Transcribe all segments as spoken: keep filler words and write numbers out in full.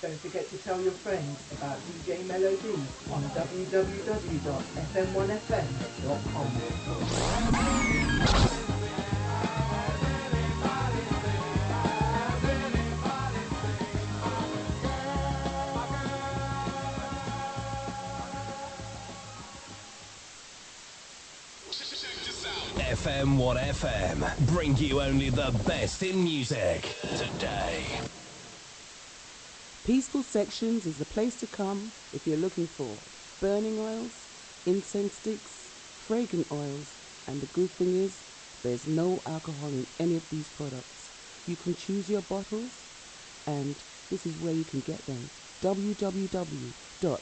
Don't forget to tell your friends about D J Melody on w w w dot f m one f m dot com. F M one F M, bring you only the best in music today. Peaceful Sections is the place to come if you're looking for burning oils, incense sticks, fragrant oils, and the good thing is there's no alcohol in any of these products. You can choose your bottles, and this is where you can get them. w w w dot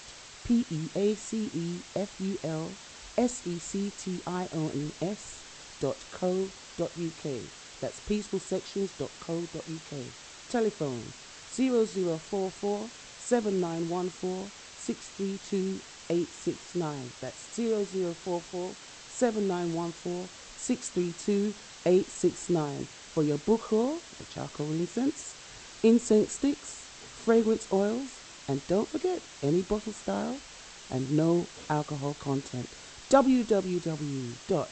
peacefulsections dot co dot uk. That's peaceful sections dot co dot uk. Telephone zero zero four four seven nine one four six three two eight six nine. That's zero zero four four seven nine one four six three two eight six nine for your bukhor, the charcoal incense, incense sticks, fragrance oils, and don't forget any bottle style and no alcohol content. w w w dot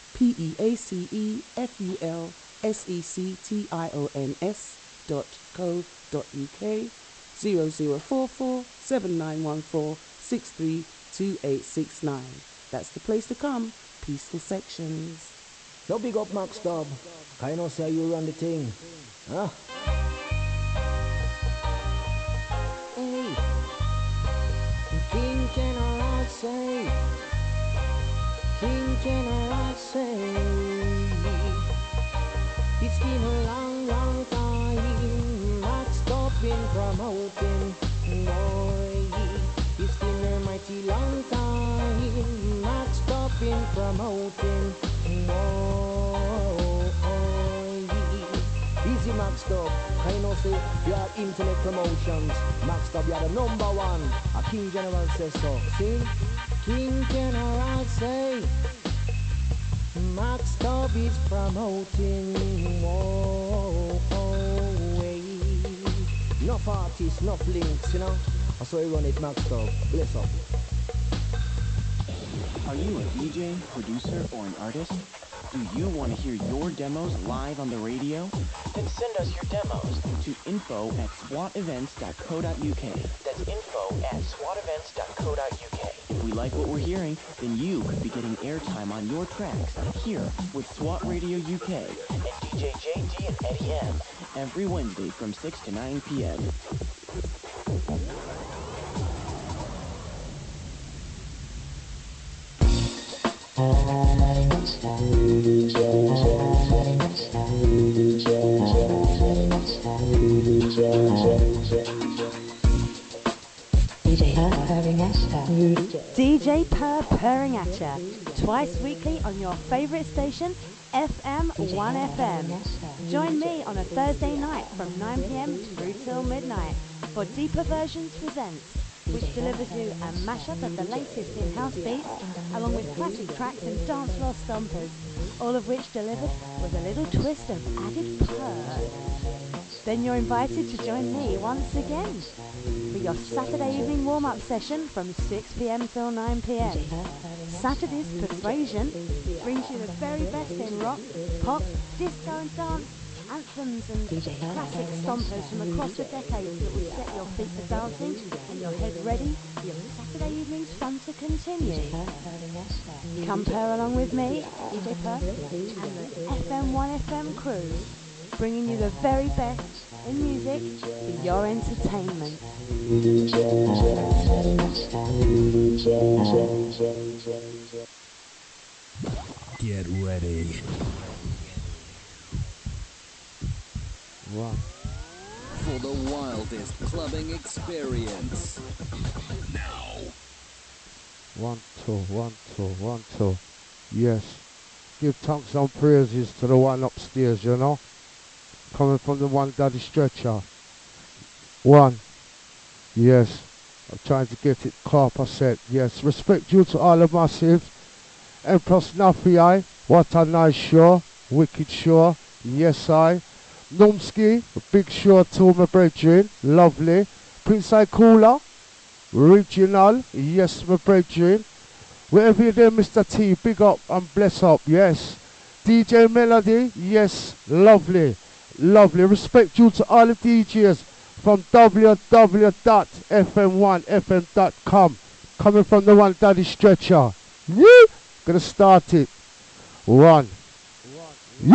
peacefulsections dot co dot uk. zero zero four four seven nine one four six three two eight six nine. That's the place to come. Peaceful Sections. So big up Max Dub. I know say you run the thing. Huh? Hey. King General say. King General say. It's been a long, long time. Max Dub been promoting. Boy. It's been a mighty long time. Max Dub been promoting. Boy. Easy Max Dub. I know say you have internet promotions. Max Dub, you are the number one. A King General says so. See? King General say Max Dub is promoting. Oh, oh, hey. Enough artists, enough links, you know. That's why I run it, Max Dub. Bless up. Are you a D J, producer, or an artist? Do you want to hear your demos live on the radio? Then send us your demos to info at swat events dot co dot uk. That's info at swat events dot co dot uk. If we like what we're hearing, then you could be getting airtime on your tracks here with SWAT Radio U K and D J J D and Eddie M every Wednesday from six to nine p.m. D J Per purring at ya, twice weekly on your favorite station, F M one F M. Join me on a Thursday night from nine p.m. through till midnight for Deeper Versions Presents, which delivers you a mashup of the latest in house beats, along with classic tracks and dance floor stompers, all of which delivered with a little twist of added purr. Then you're invited to join me once again for your Saturday evening warm-up session from six p.m. till nine p.m. Saturday's Persuasion brings you the very best in rock, pop, disco and dance, anthems and classic stompers from across the decades that will set your feet to dancing and your head ready for your Saturday evening's fun to continue. Come purr along with me, D J Per, and the F M one F M crew, bringing you the very best in music for your entertainment. Get ready. One. For the wildest clubbing experience. Now. One, two, one, two, one, two. Yes. Give thanks and praises to the one upstairs, you know. Coming from the one daddy stretcher. One. Yes. I'm trying to get it carper set. Yes. Respect due to all the massive. Empress Nafi, what a nice show. Wicked show. Yes, I. Numski, big show to my brethren. Lovely. Prince Cooler, Regional, yes, my brethren. Wherever you're there, Mister T, big up and bless up, yes. D J Melody, yes, lovely, lovely. Respect you to all the D Js from w w w dot f m one f m dot com. Coming from the One Daddy Stretcher. Woo! Gonna start it. One. Woo!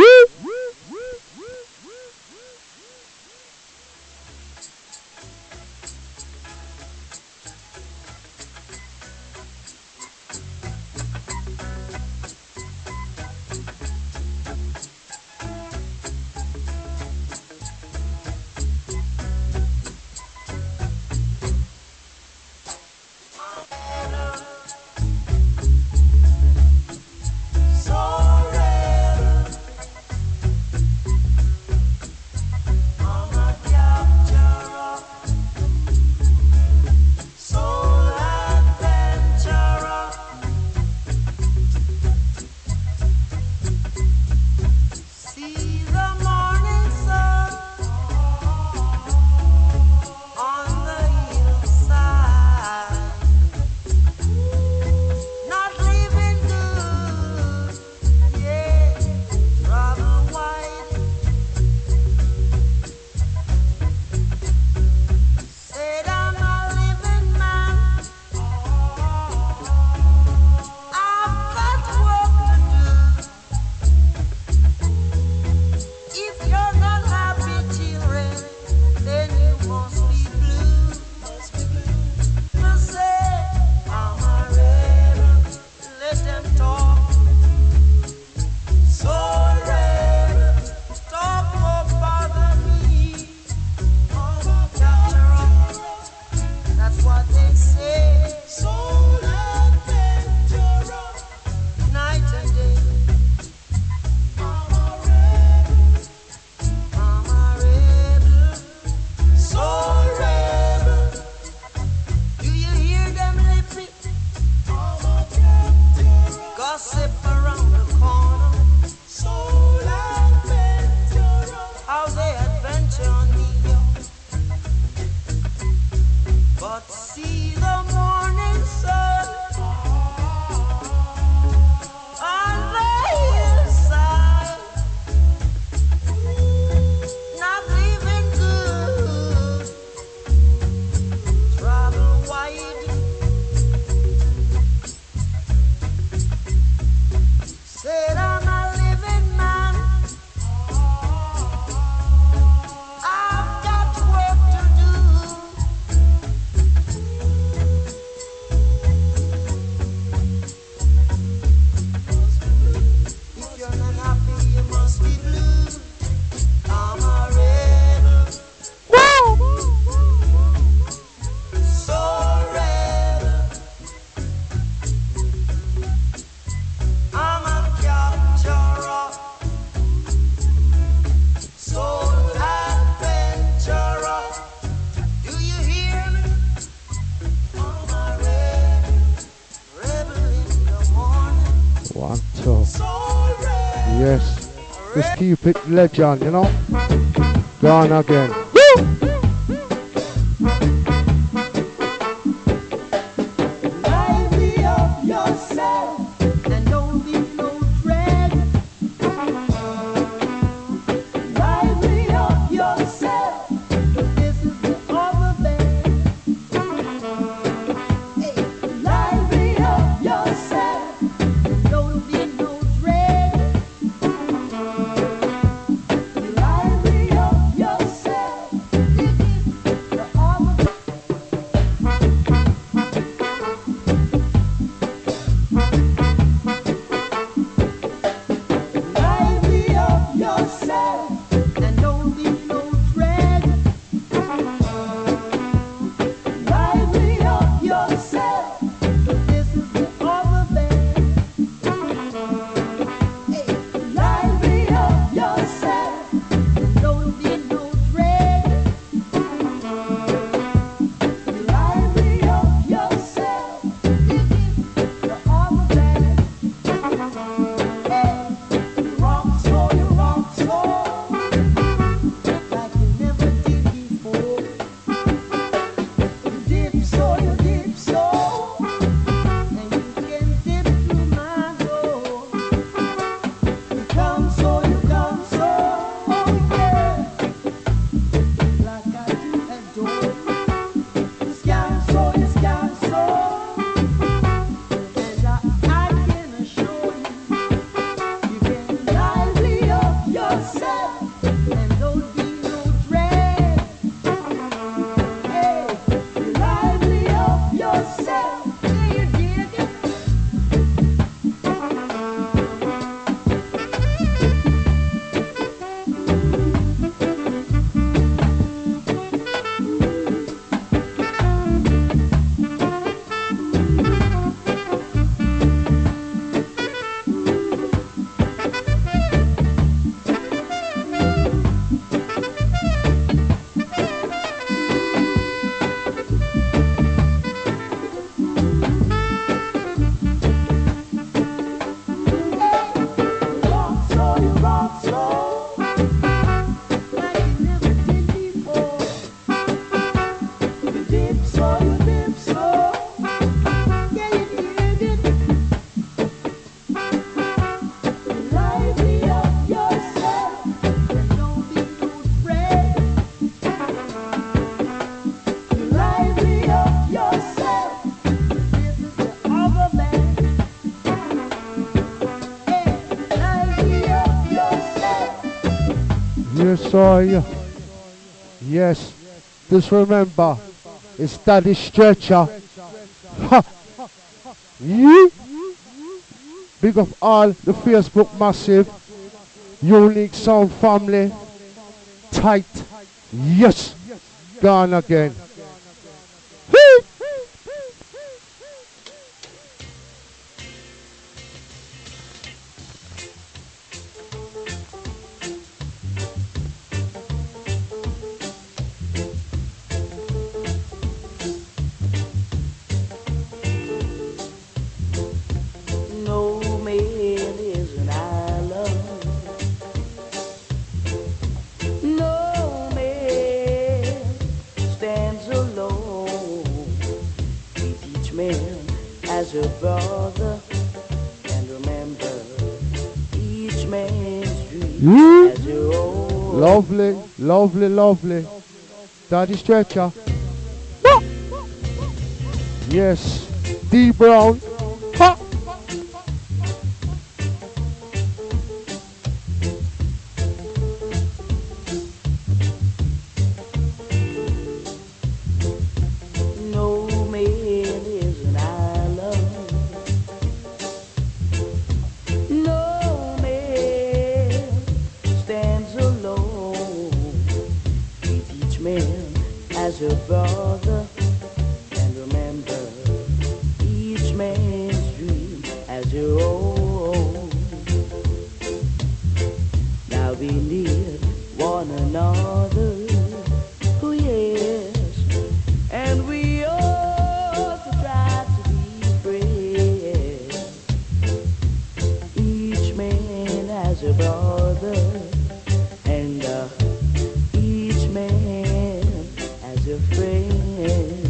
Yes. Just keep it legend, you know. Gone again. Lively up yourself and don't be no dread. Lively up yourself, 'cause this is the other bed. Hey, lively up yourself and don't be no dread. Lively up yourself. saw you live slow. Yeah, you did it. Lively up yourself. Don't be too afraid. Lively up yourself. This is the other man. Yeah, lively up yourself. Yes, I. Yes. Just remember, it's Daddy Stretcher. Ha! You. Big up all the Facebook massive. Unique Sound family. Tight. Yes. Gone again. Woo! No man is an island. No man stands alone. Treat each man as a brother, and remember each man's dream You. as your own. Lovely, lovely, lovely. Daddy Stretcher. Yes. D Brown. Ha! No man is an island. No man stands alone. Treat each man as a brother, and remember each man's dream as your own. Now we need one another. Oh yes. And we ought to try to be friends. Each man has a brother, and uh, each man has a friend.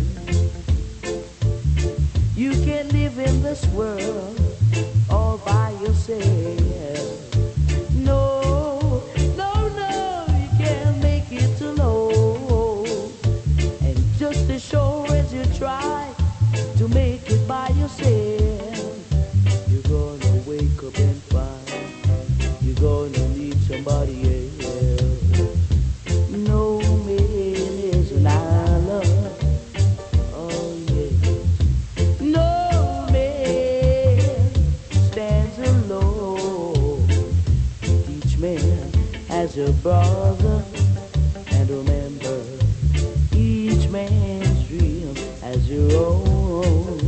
You can live in this world all by yourself. No, no, no, you can't make it alone. And just as sure as you try to make it by yourself, you're gonna wake up and find you're gonna need somebody else. No man is an island. Oh yeah. No man stands alone. Each man has a brother, and remember each man's dream as your own.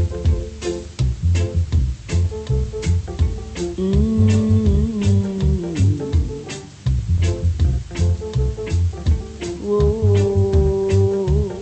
Mm. Whoa.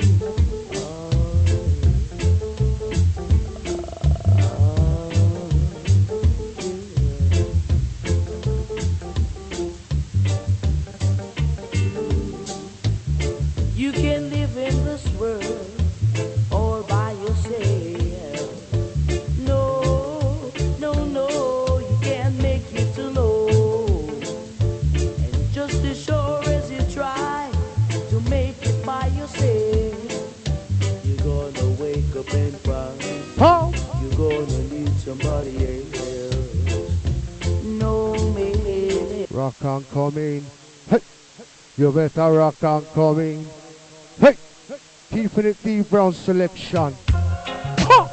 You can live in this world all by yourself. No, no, no, you can't make it alone. And just as sure as you try to make it by yourself, you're gonna wake up and find How? you're gonna need somebody else. No man. Rock on coming. Hey. You better rock on coming. Hey. Keeping it D Brown selection. Ha!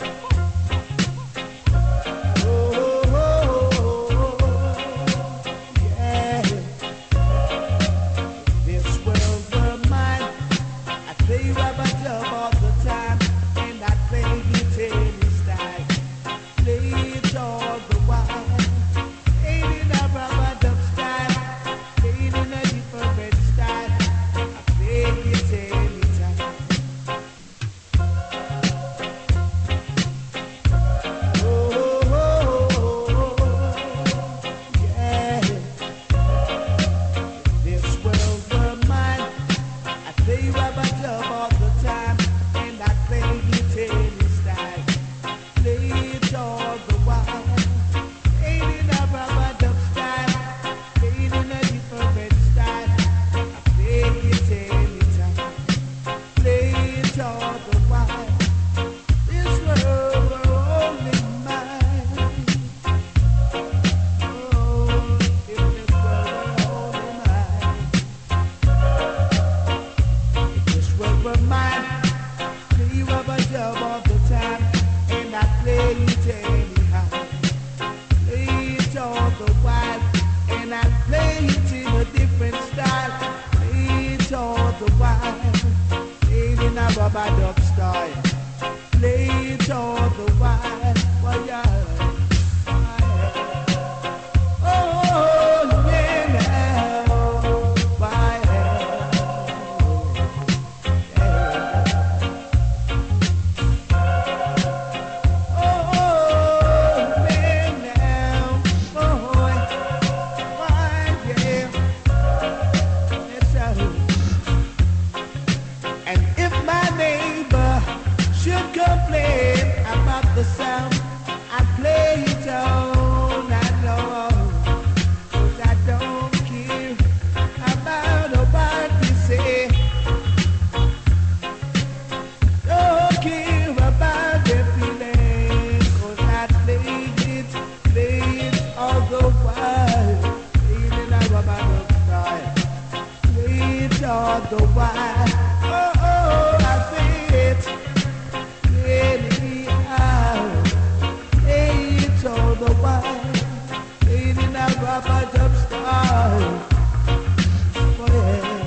This world of mine, I play rubber dub all the time, and I play it any style. Play it all the while. Ain't in a rubber dub style, play it in a different style. I play it anytime. it all the while. This world were only mine. Oh, if this world were only mine. If this world were mine, play rubber dub all the time, and I play it anyhow. Play it all the while, and I play it in a different style. Play it all the while, play it in a rubber dub style. Play it all the while, while you're oh, yeah, why, complain about the sound. I play it all night long, 'cause I don't care about what you say. Don't care about their feelings, 'cause I play it, play it all the while. Play it in a rubber dub style. Play it all the while. Oh, oh, I say it. Anyhow, play it all the while, play it in a rubber dub style. Oh, yeah.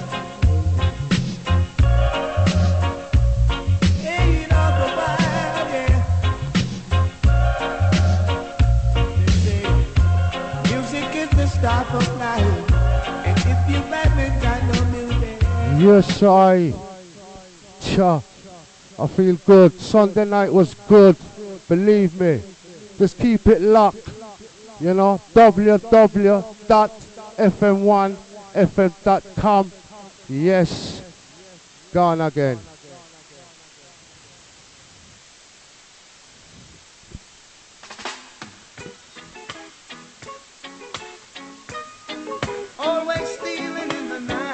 Play it all the while, yeah. They say music is the stuff of life, and if you haven't got no music, Yes, I. Cha. I feel good. Sunday night was good. Believe me. Just keep it locked. You know, w w w dot f m one f m dot com. Yes. Gone again. always stealing in the night.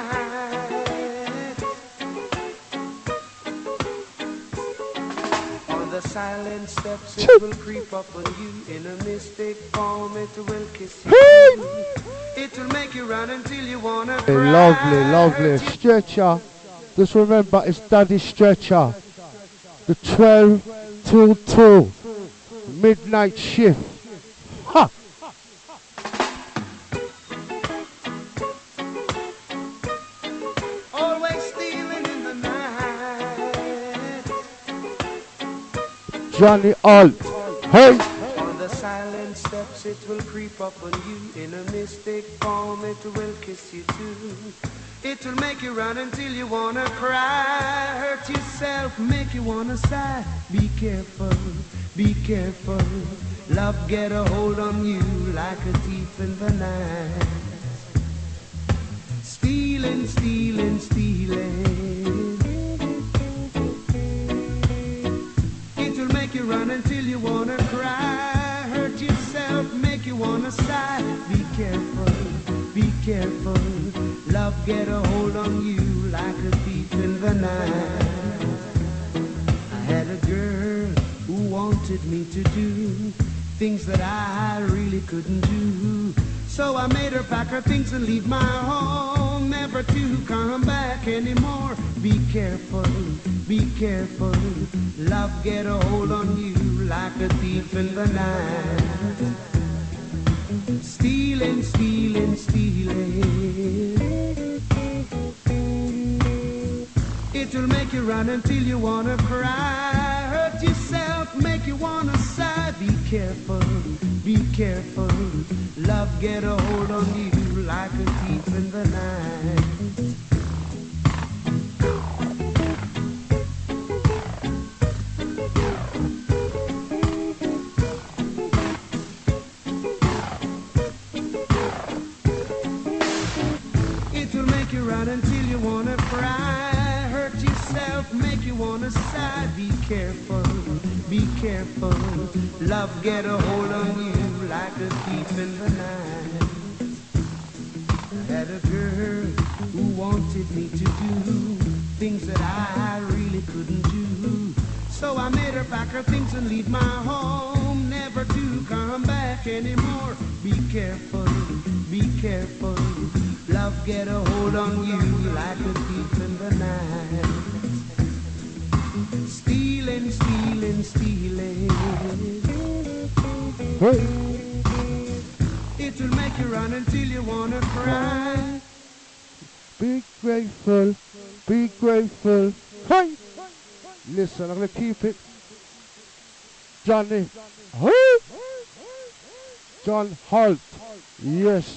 On the silent steps, it will creep up on you in a mystic form. It will kiss you. It will make you run until you wanna Hey, cry. lovely, lovely. Stretcher. Just remember, it's Daddy Stretcher. The twelve till two. Midnight shift. Ha! Always stealing in the night. Johnny Alt. Hey! On the silent steps, it will creep up on you in a mystic form. It will kiss you too. It will make you run until you wanna cry. Hurt yourself, make you wanna sigh. Be careful, be careful. Love get a hold on you like a thief in the night. Stealing, stealing, stealing. It will make you run until you wanna cry. Hurt yourself, make you wanna sigh. Be careful, be careful. Love get a hold on you like a thief in the night. I had a girl who wanted me to do things that I really couldn't do. So I made her pack her things and leave my home, never to come back anymore. Be careful, be careful. Love get a hold on you like a thief in the night. Stealing, stealing, stealing. It will make you run until you wanna cry. Hurt yourself, make you wanna sigh. Be careful, be careful. Love get a hold on you like a thief in the night. It will make you run until you wanna cry. Hurt yourself, make you wanna sigh. Be careful, be careful. Love get a hold on you like a thief in the night. I had a girl who wanted me to do things that I really couldn't So I made her pack her things and leave my home, never to come back anymore. Be careful, be careful. Love get a hold on you like a thief in the night. Stealing, stealing, stealing. Hey. It will make you run until you wanna cry. Be grateful, be grateful. Hey! Listen, I'm gonna keep it. Johnny. Hey! John Holt. Yes.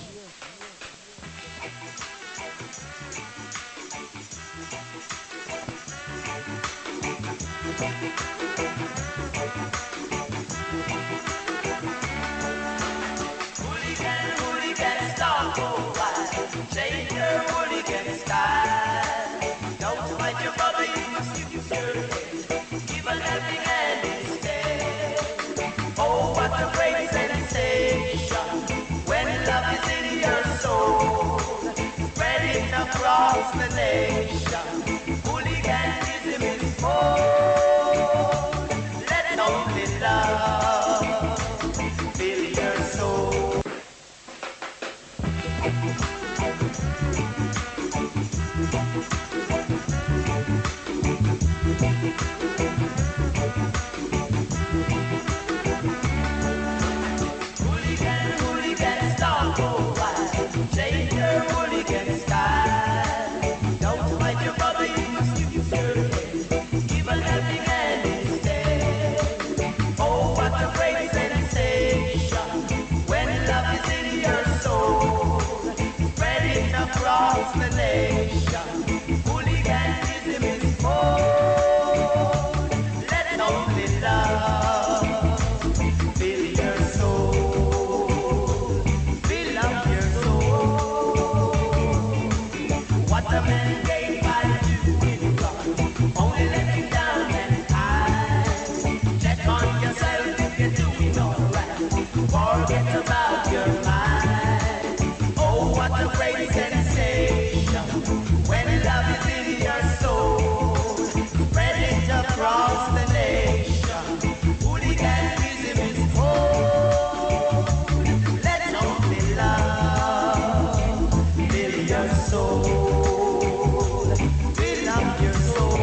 Across the nation, hooliganism is more. Let only love fill your soul. Hooligan, hooligan, stop for a while. Change your hooligan style. Across the nation, hooliganism is more. Let only love fill your soul, fill up your soul. What a man gave by doing wrong, only let you down and hide. Check on yourself if you're doing alright. Forget about your mind. Oh, what a great sensation when love is in your soul. Spread it across the nation. Hooliganism is cold. Let only love fill your soul. Fill up your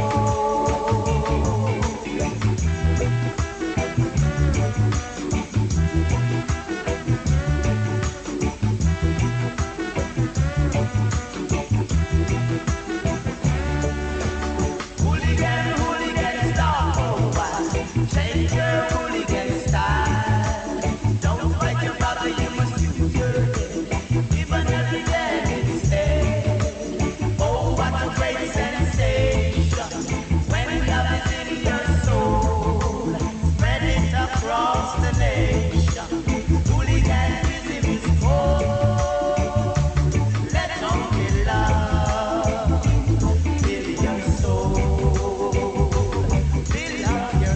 across the nation, hooliganism is cold. Let only love fill your soul, fill up your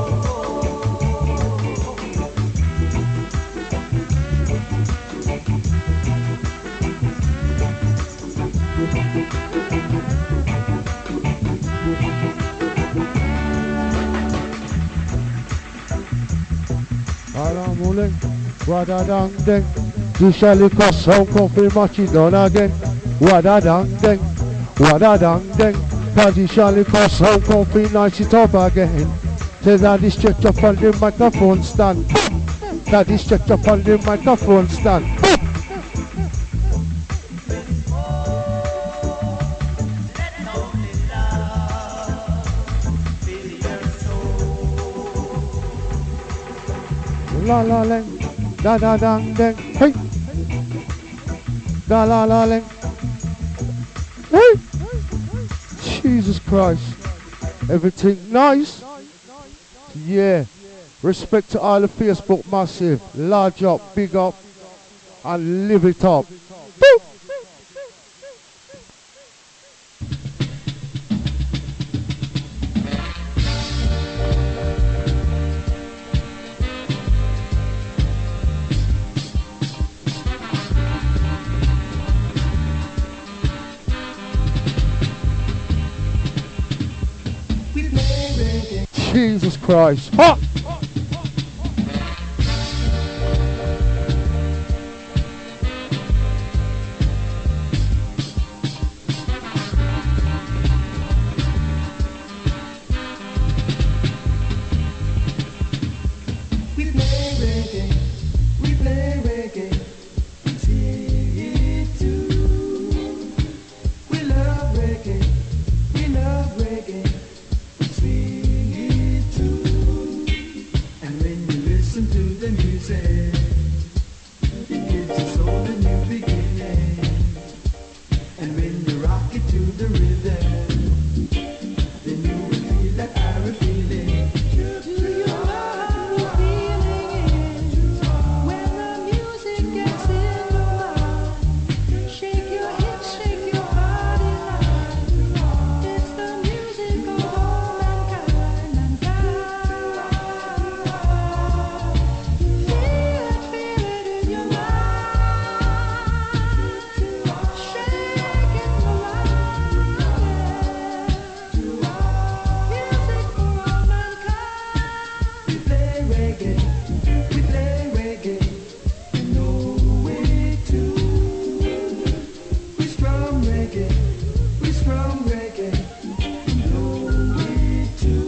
Alarm rolling, wada dang ding. Du shall cross home coffee machi done again. Wada dang ding, wada dang ding. Cause you shall cross home coffee nice it up again. Say daddy stretch up on the microphone stand. Daddy stretch up on the microphone stand. La la ling, da da dang ding, hey, da la la ling, hey, Jesus Christ, everything nice, yeah, respect to all the Facebook massive, large up, big up, and live it up. Woo! Jesus Christ. Ha! We play reggae, we play reggae, we sing it too. We love reggae, we love reggae, we sing it too. And when you listen to the music, it gives us all a new beginning. And when you rock it to the rhythm, then you will feel that Irish feeling. Do you know the feeling is when the music gets in your mind? Shake your hips, shake your body line. It's the music of all mankind, mankind. Feel it, feel it in your mind. Shake it for music for all mankind. We play reggae, we play reggae, we know it too. We strum reggae, we strum reggae, we know it too.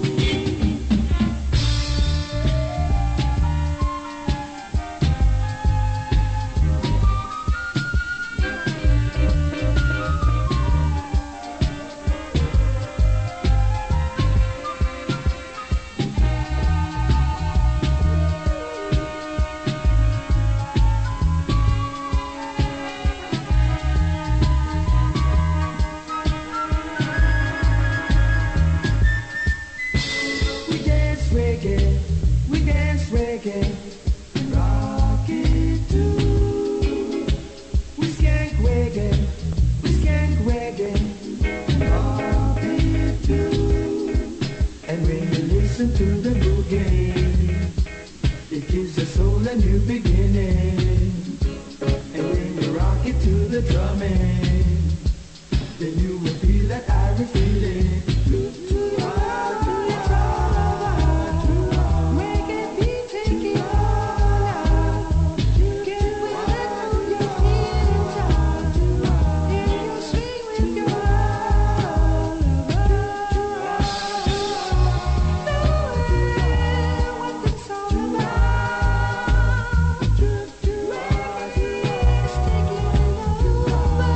We dance reggae, we dance reggae, and rock it too. We skank reggae, we skank reggae, and rock it too. And when you listen to the boogie, it gives your soul a new beginning. And when you rock it to the drumming, then you will feel that Irish feeling. Reggae beat, take it all out. Get with it, move your feet in time. Hear you swing with your love. Know what it's all about. Reggae is taking over.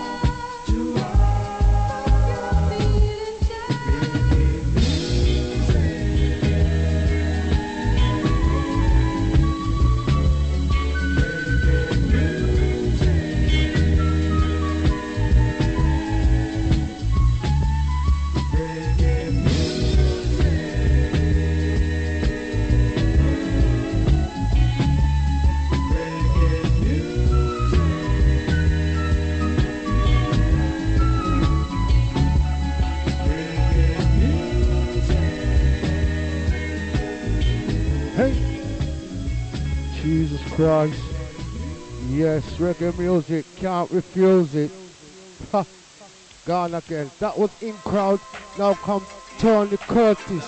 Hey, Jesus Christ. Yes, reggae music, can't refuse it. Ha, gone again. That was in crowd. Now come Tony Curtis.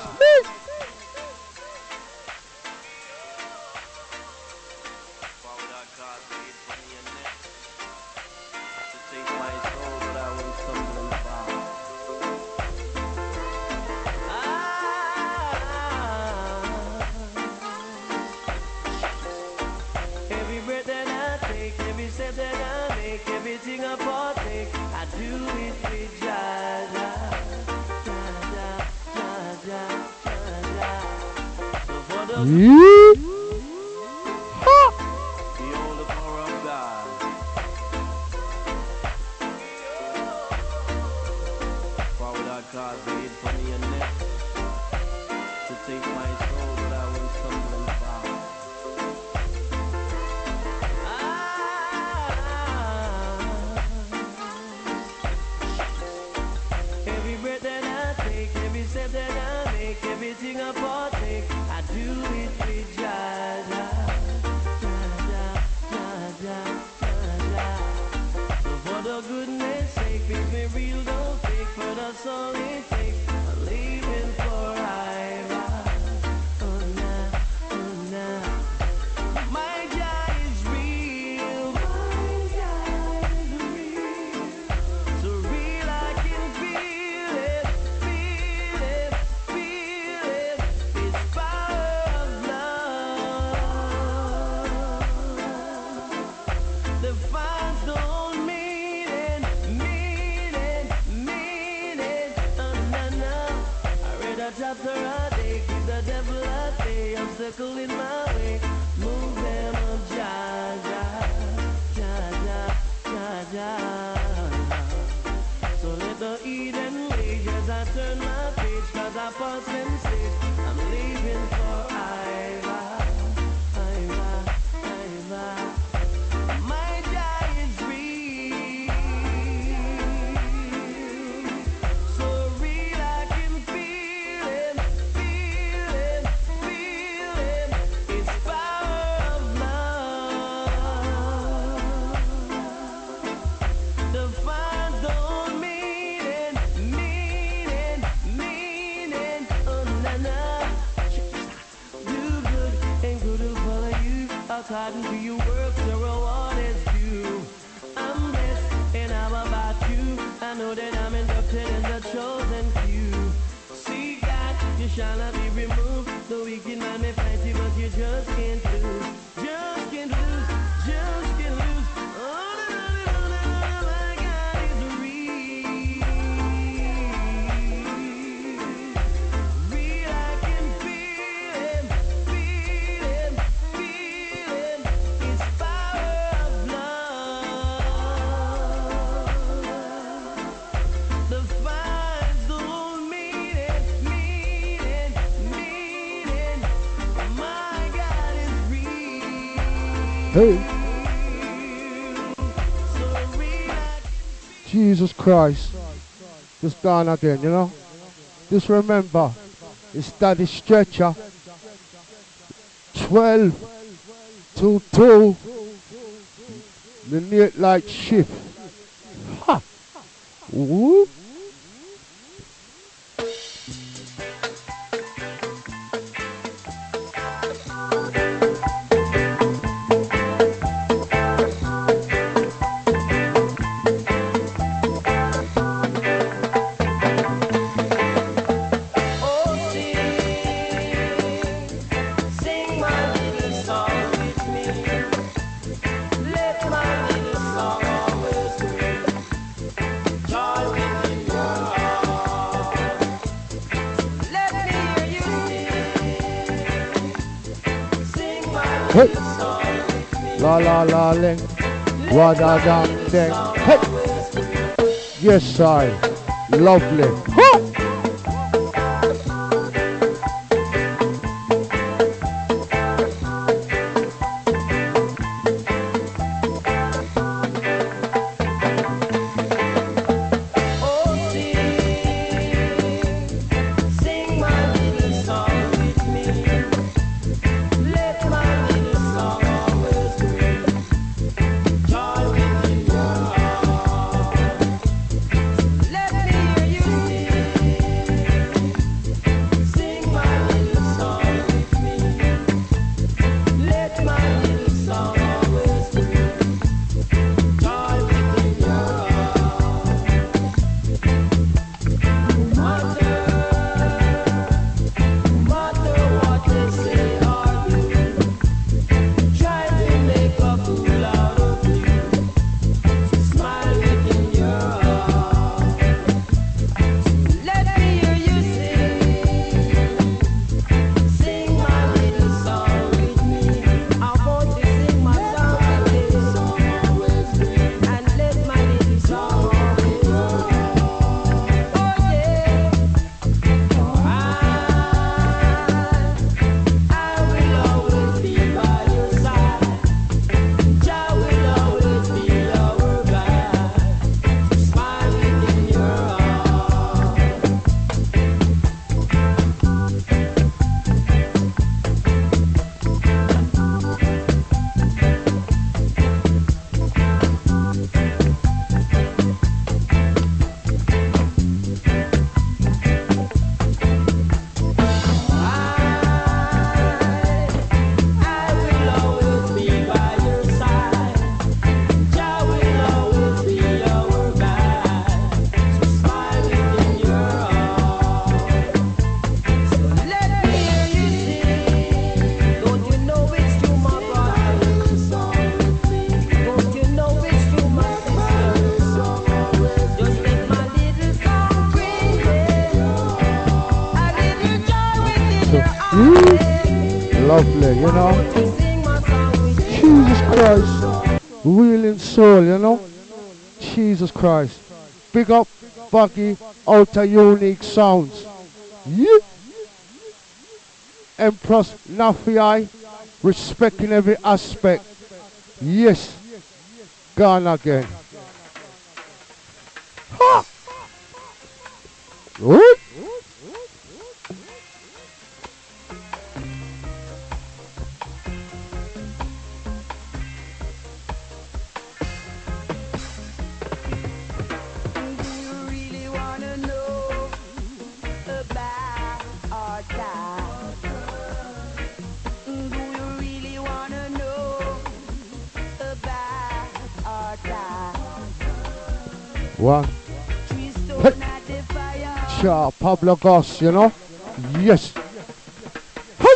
Every breath that I take, every step that I make, everything I partake, I do it with Jah Jah, Jah Jah, Jah Jah, Jah. So for the Yee. the holy power of God. For without God, be it funny and neck to take my soul, but I will stumble and fall. Every breath that I take, every step that I make, everything I partake, I do it with Jah Jah, Jah Jah, Jah Jah, Jah. So for the goodness sake, make me real, don't fake, for the song it takes, a living for I a chapter a day, keep the devil at bay, obstacle in my way, move them up, Jah, Jah, Jah, Jah, Jah, Jah. So let the Eden rage as I turn my page, cause I pass them stage, I'm leaving for Iva, Iva, Iva. My Jah is real, so real I can feel him, feel him, feel him. It's power of love. The fires don't mean it, mean it, mean it. Oh na na. Do good and good will follow you. According to your work, the reward is due. I'm blessed and how about you? I know that I'm inducted in the chosen few. See that you shall not be removed. The wicked man may fight you, but you just can't lose. Just can't lose, just can't lose. Oh, na, na, na, na, na, my God is real. Real, I can feel him, feel him, feel him. It's power of love. The fires don't mean it, mean it, mean it. My God is real. Hey, So real, I Jesus Christ. Just gone again, you know. Just remember, it's Daddy Stretcher. twelve to two. The night light shift. Ha! Whoop. Oh, sing, sing my little song with me. Let my little song always ring. Joy within your heart. Let me hear you sing. Sing my Hey. little song with me. La la la ling. Wada dang dang. Hey. Yes, I. Lovely. Ha! Oh, sing, sing my little song with me. Let my little song always ring. Joy within your heart. Let me hear you sing. Mm. Lovely, you know. Jesus Christ. Wheeling soul, you know. Jesus Christ. Big up, Buggy, Outer Unique Sounds. Yeah. Empress Nafi, respecting every aspect. Yes. Gone again. Ha! Good. One. Hey. Cha, Pablo Goss, you know? Yes. Hey.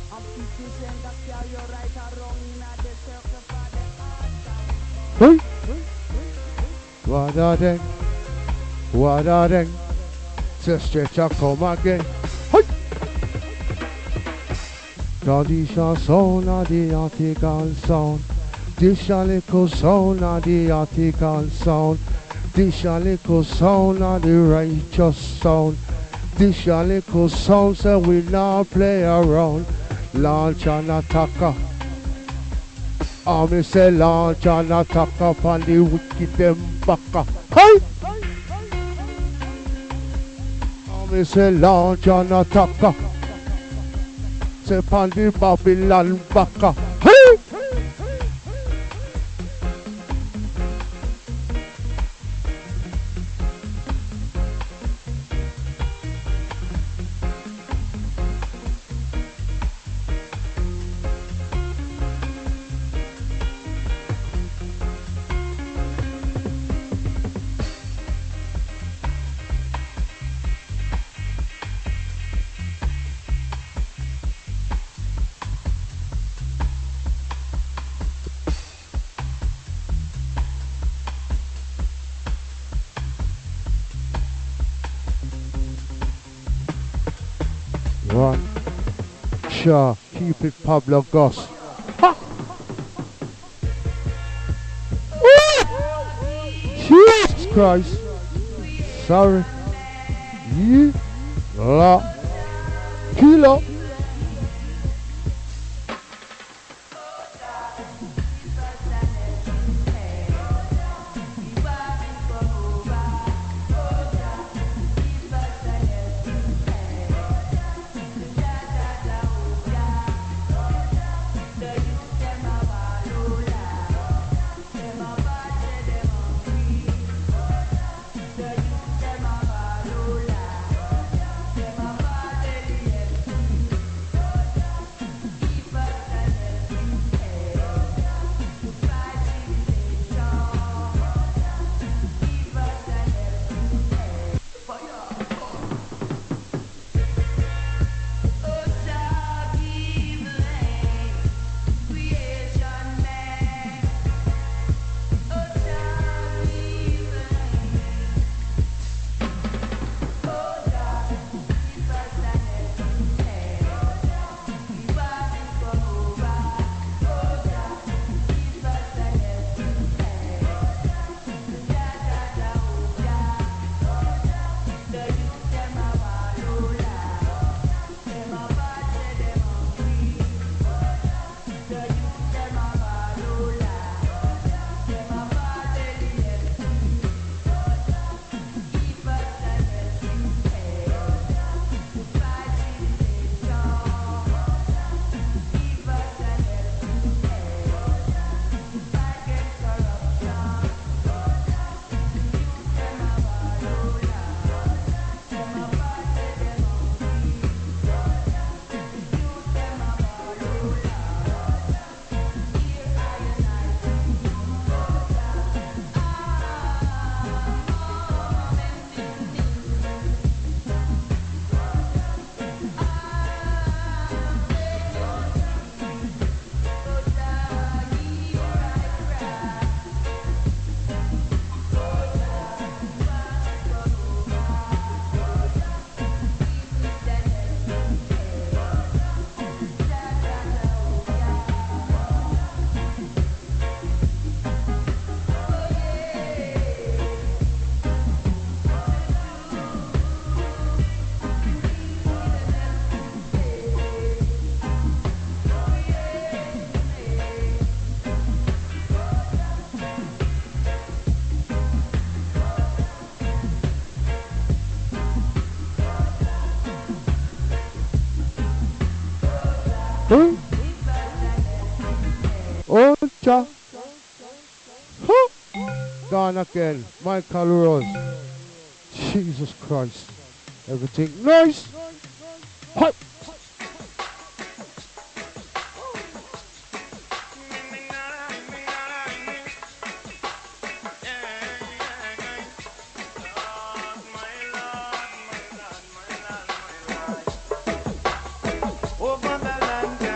Hey! What a ding, what a ding. The stretcher come again. Hey! Tradition sound of the article sound. This a little sound of the article sound. This a little sound of the righteous sound. This a little sound so we now play around. Launch and attacker. I me say launch and attack upon the wicked them baka. Hey! I me say launch and attack. Say upon the Babylon baka. Hey! One. Sure, keep it Pablo Goss. Ha! Jesus Christ. Sorry. You. La. Kilo. Huh? Oh, cha. Huh? Gone again. Michael Rose. Jesus Christ. Everything nice. Hi. Over the land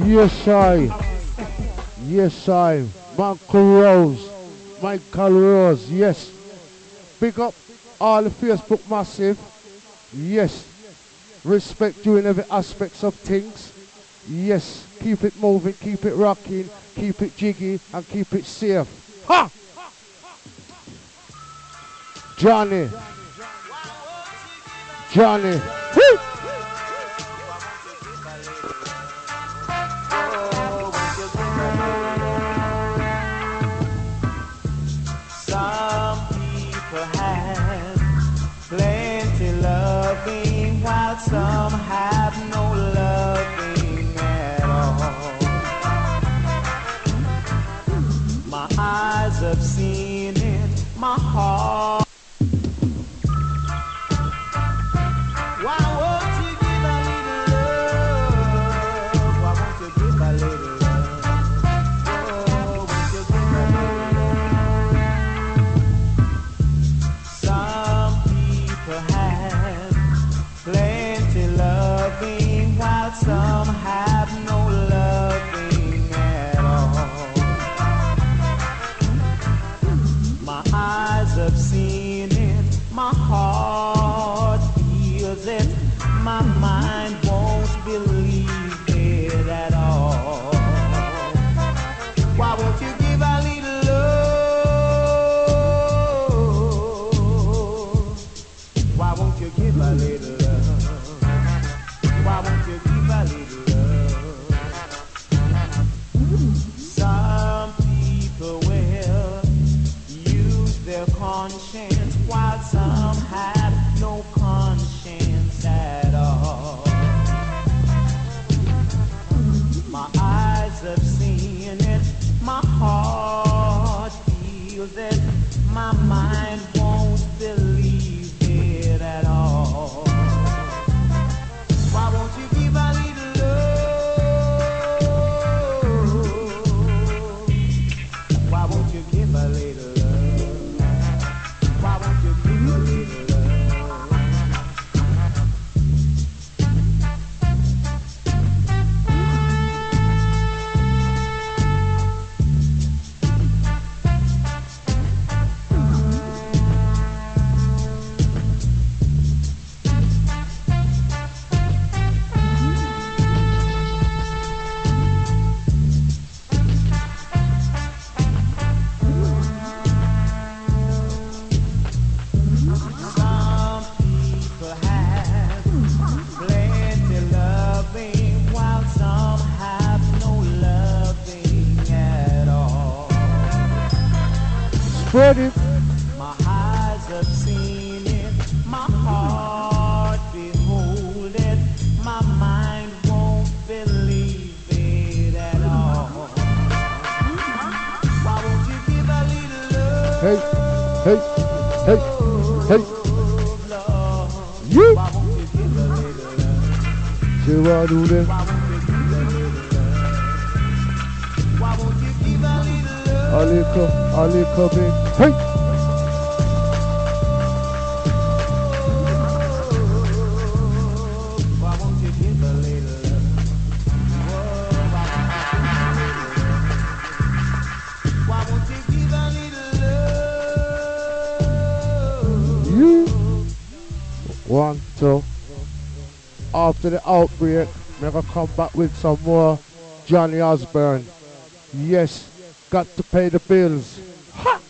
Yes, I. Yes, I. Michael Rose. Michael Rose, yes. Big up all the Facebook massive. Yes. Respect you in every aspects of things. Yes. Keep it moving, keep it rocking, keep it jiggy, and keep it safe. Ha! Johnny. Johnny. Woo! Some people have plenty loving, while some have no loving at all. My eyes have seen it, my heart. Why won't you give a little love? Why won't you give a little love? Oh, won't you give a little love? Some people have plenty loving, while some have no loving at all. My eyes have seen it, my heart feels it, my mind won't believe it at all. Why won't you give a little love? Why won't you give a little love? Why won't you give a little love? Some people will use their conscience, while some have no conscience at all. My eyes have seen it, my heart feels it, my mind won't believe it at all. Why won't you give a little love? Why won't you give a little love? Why won't you give a little love? Some people have plenty loving, while some have no loving at all. Spread it. My eyes have seen it, my heart behold it, my mind won't believe it at all. Why won't you give a little love? Hey, hey, hey, hey. You. Why won't you give a little love? See what I do there? Why won't you give a little love? Why won't you give a little love? A little, a little bit. Hey. Why won't you give a little love? Why won't you give a little love? You. One, two. After the outbreak, we're gonna come back with some more Johnny Osbourne. Yes, got to pay the bills. Ha!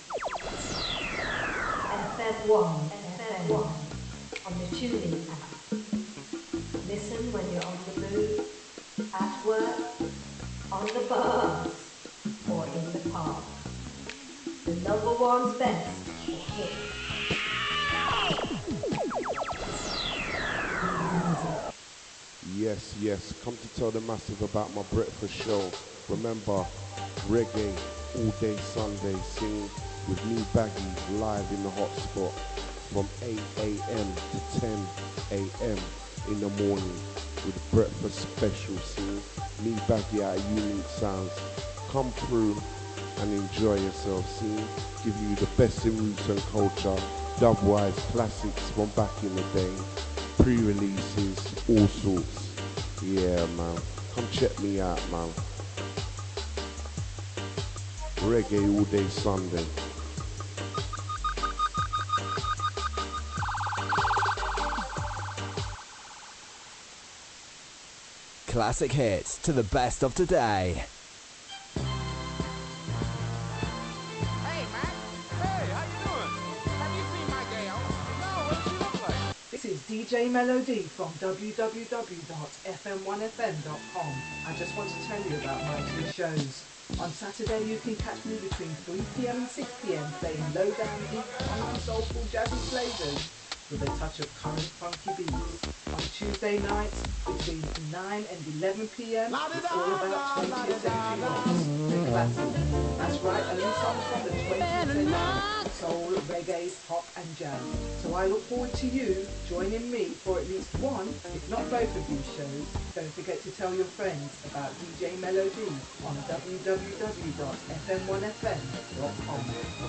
F M one, F M one, on the tuning app. Listen when you're on the move, at work, on the bus, or in the park. The number one's best for hits. Yes, yes, come to tell the massive about my breakfast show. Remember, reggae all day Sunday, sing with me Baggy live in the hotspot from eight a.m. to ten a.m. in the morning with breakfast special, sing me Baggy out of Unique Sounds. Come through and enjoy yourself, see, give you the best in roots and culture, dub-wise classics from back in the day, pre-releases, all sorts. Yeah, man. Come check me out, man. Reggae all day Sunday. Classic hits to the best of today. This is D J Melody from w w w dot f m one f m dot com. I just want to tell you about my two shows. On Saturday you can catch me between three p m and six p m playing low down deep funky soulful jazzy flavours with a touch of current funky beats. On Tuesday nights between nine and eleven p m it's all about twentieth century rocks, the classics. That's right, only songs from the twentieth century, soul, reggae, pop and jazz. So I look forward to you joining me for at least one, if not both of these shows. Don't forget to tell your friends about D J Melody on w w w dot f m one f m dot com.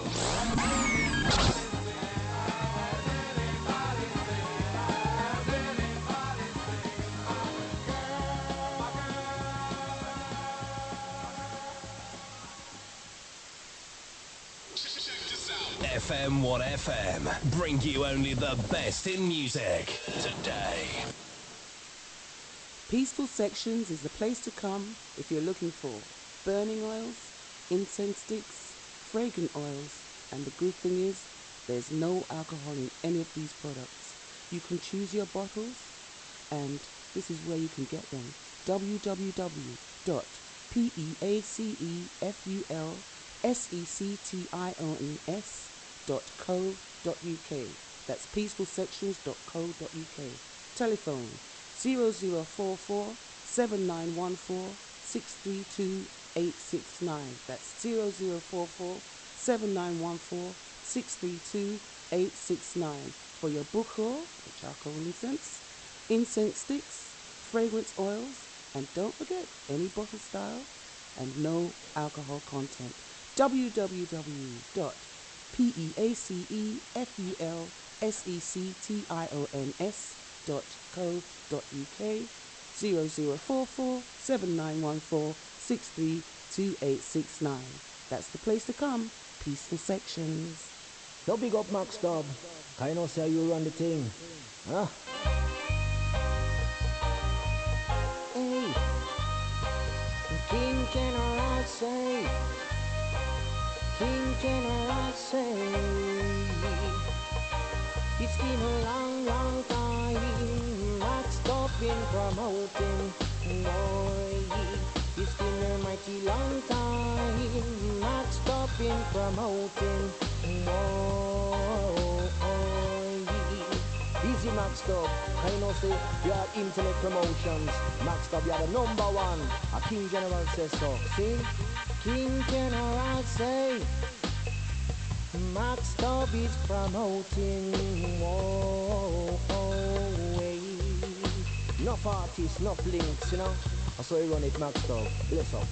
F M one F M, bring you only the best in music today. Peaceful Sections is the place to come if you're looking for burning oils, incense sticks, fragrant oils, and the good thing is there's no alcohol in any of these products. You can choose your bottles, and this is where you can get them. w w w dot peacefulsections dot co dot uk. That's peaceful sections dot co dot uk. Telephone zero zero four four seven nine one four six three two eight six nine. That's zero zero four four seven nine one four six three two eight six nine for your buchor, the charcoal incense, incense sticks, fragrance oils, and don't forget any bottle style and no alcohol content. w w w dot peacefulsections dot co dot uk. zero zero four four seven nine one four six three two eight six nine. That's the place to come. Peaceful Sections. No big up Max Dub. I know say you run the thing. Huh? Hey, King General say, King General say, it's been a long, long time. Max Dub been promoting, boy. It's been a mighty long time. Max Dub been promoting, boy. Easy Max Dub, I know say you are internet promotions. Max Dub, you are the number one. A King General says so. See? King General say Max Dub is promoting. Oh, oh, hey. Enough artists, enough links, you know. I saw you run it, Max Dub. Bless up.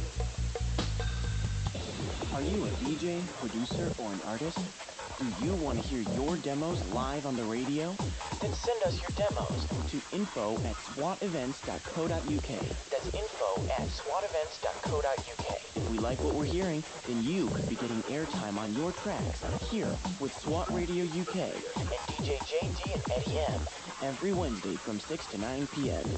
Are you a D J, producer, or an artist? Do you want to hear your demos live on the radio? Then send us your demos to info at swat events dot co dot uk. That's info at swat events dot co dot uk. If we like what we're hearing, then you could be getting airtime on your tracks here with SWAT Radio U K and D J J D and Eddie M every Wednesday from six to nine p m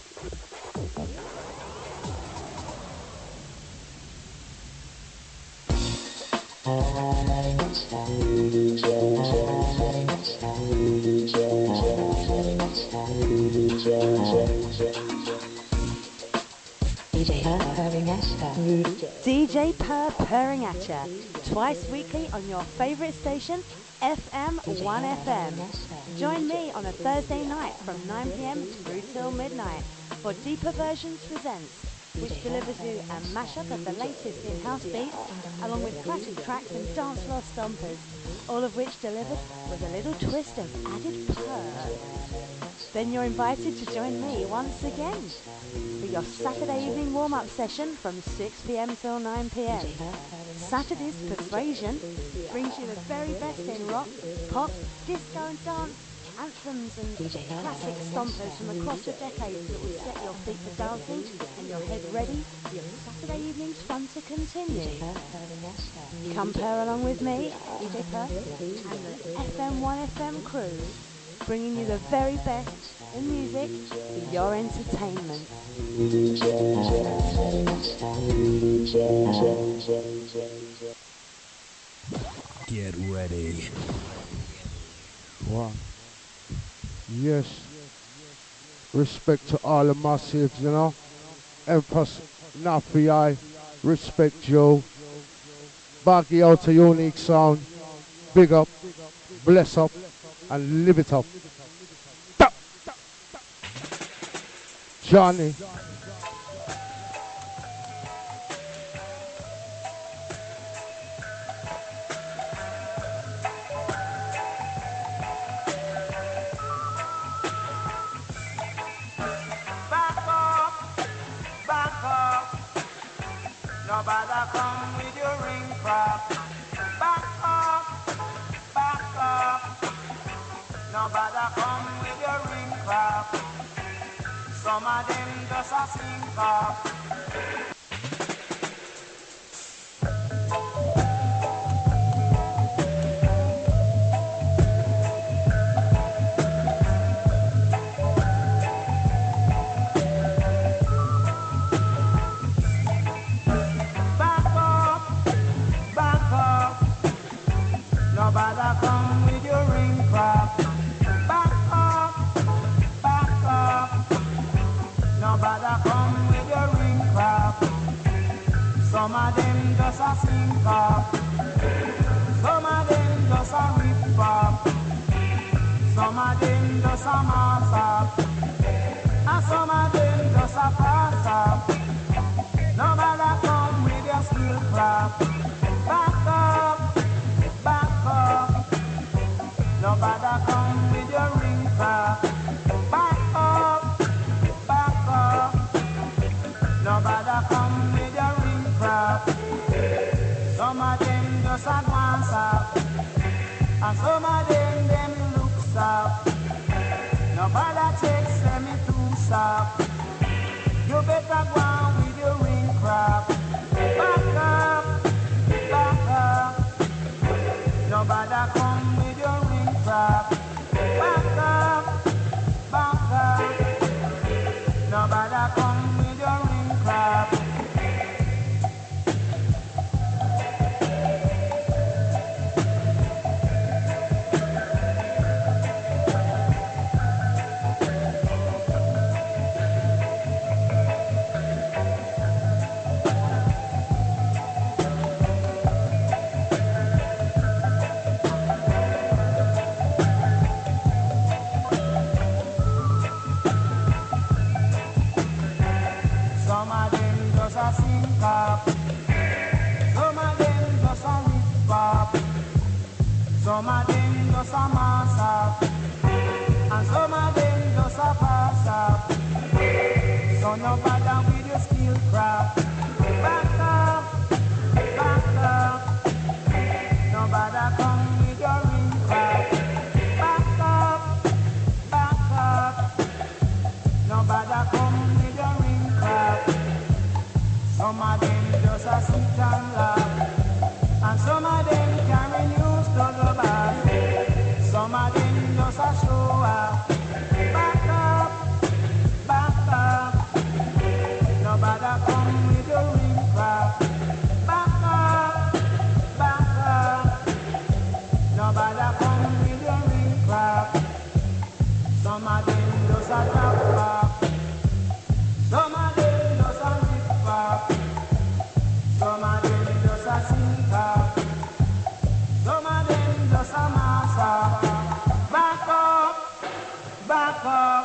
D J Per purring at ya, twice weekly on your favourite station, F M one F M. Join me on a Thursday night from nine p m through till midnight for Deeper Versions Presents, which delivers you a mashup of the latest in house beats, along with classic tracks and dance floor stompers, all of which delivered with a little twist of added purr. Then you're invited to join me once again for your Saturday evening warm-up session from six p m till nine p m. Saturday's Persuasion brings you the very best in rock, pop, disco and dance, Anthems and classic stompers from across the decades that will set your feet to dancing and your head ready for your Saturday evening's fun to continue. Come pair along with me, D J Perth, and the F M one F M crew, bringing you the very best in music for your entertainment. Get ready. Wow. Yes. Respect to all the massives, you know. Empress, Nafi, respect Joe. Baggy out a unique sound. Big up, bless up, and live it up. Tap. Johnny. Nobody come with your ring crop. Back up, back up. Nobody come with your ring crop. Some of them just a sink up. Nobody come with your ring crop. Back up, back up. Nobody come with your ring crop. Some of them just a sink up. Some of them just a rip up. Some of them just a mass up. And some of them just a pass up. Nobody come with your skill crop. Back up. Nobody come with your ring crop. Back up, back up. Nobody come with your ring crop. Some of them just advance up, and some of them them looks up. Nobody takes them too soft. You better go on with your ring crop. Back up, back up. Nobody come with your ring crop. Back up, back up. Nobody come with your ring crop. Some of them just a sink up. Some of them just a rip up. Some of them just a mass up. And some of them just a pass up. So nobody with your skill crap. Back up, back up. Nobody come with your ring crap. Back up, back up. Nobody come with your ring crap. Some of them just a sit and laugh. And some of them carry news to the back. Some of them just a show up. Back up, back up. Nobody come with your ring crap. Back up, back up. Nobody come with your ring crap. Some of them just a drop off. Some of them just a rip off. Some of them just a sink up. Some of them just a mass up. Back up, back up.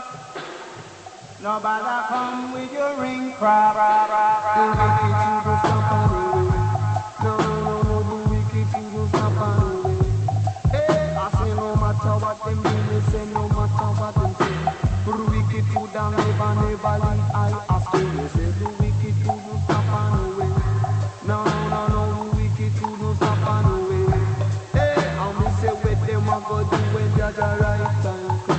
Nobody come with your ring crap. The wicked you go stop and away. No, no, no, the wicked you go stop and away. Hey, I say no matter what them do, they say no matter what them say. The wicked you down never, never leave I after they say the wicked you go stop and away. No, no, no, the wicked you go stop and away. Hey, I me say what them a go do when Jaja right time.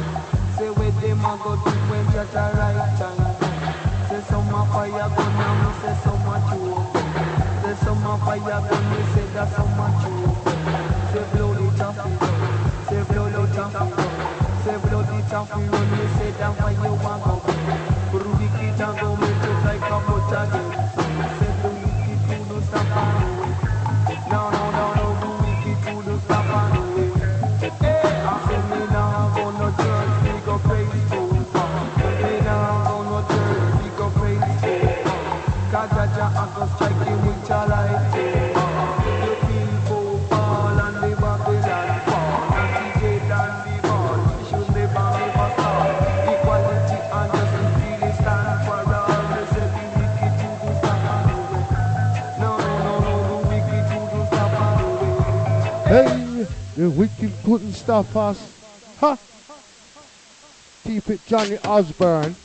a go do when just a right time. Say some a fire gun and me say some a joke. Say some a fire gun, me say that some a joke. Say blow the traffic, say blow the traffic, say blow the traffic run, me say that fire you want go. But wicked and go make it like a bunch of them. Say the wicked do no stop on the way. No, no, no, no, the wicked do no stop on the way. Hey, I say me now go no church, we go praise too far. Me now go no church, we go praise too far. Cause Jaja I go striking with your light too far. The people fall and the Babylon fall. And the gate and the ball, we should never never fall. Equality and justice really stand for all. They say the wicked do do stop on the way. No, no, no, no, the wicked do do stop on the way. Hey, the wicked couldn't stop us. Ha! Keep it Johnny Osborne.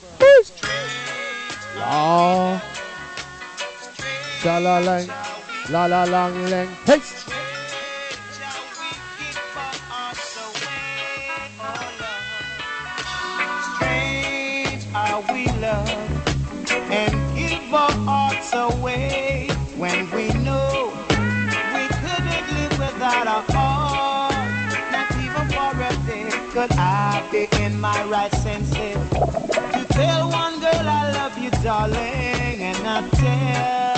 La. Sha la lang. La la lang lang. Hey! Strange how we love and give our hearts away when we know we couldn't live without our heart. Not even for a day could I be in my right senses to tell one girl I love you, darling, and not tell.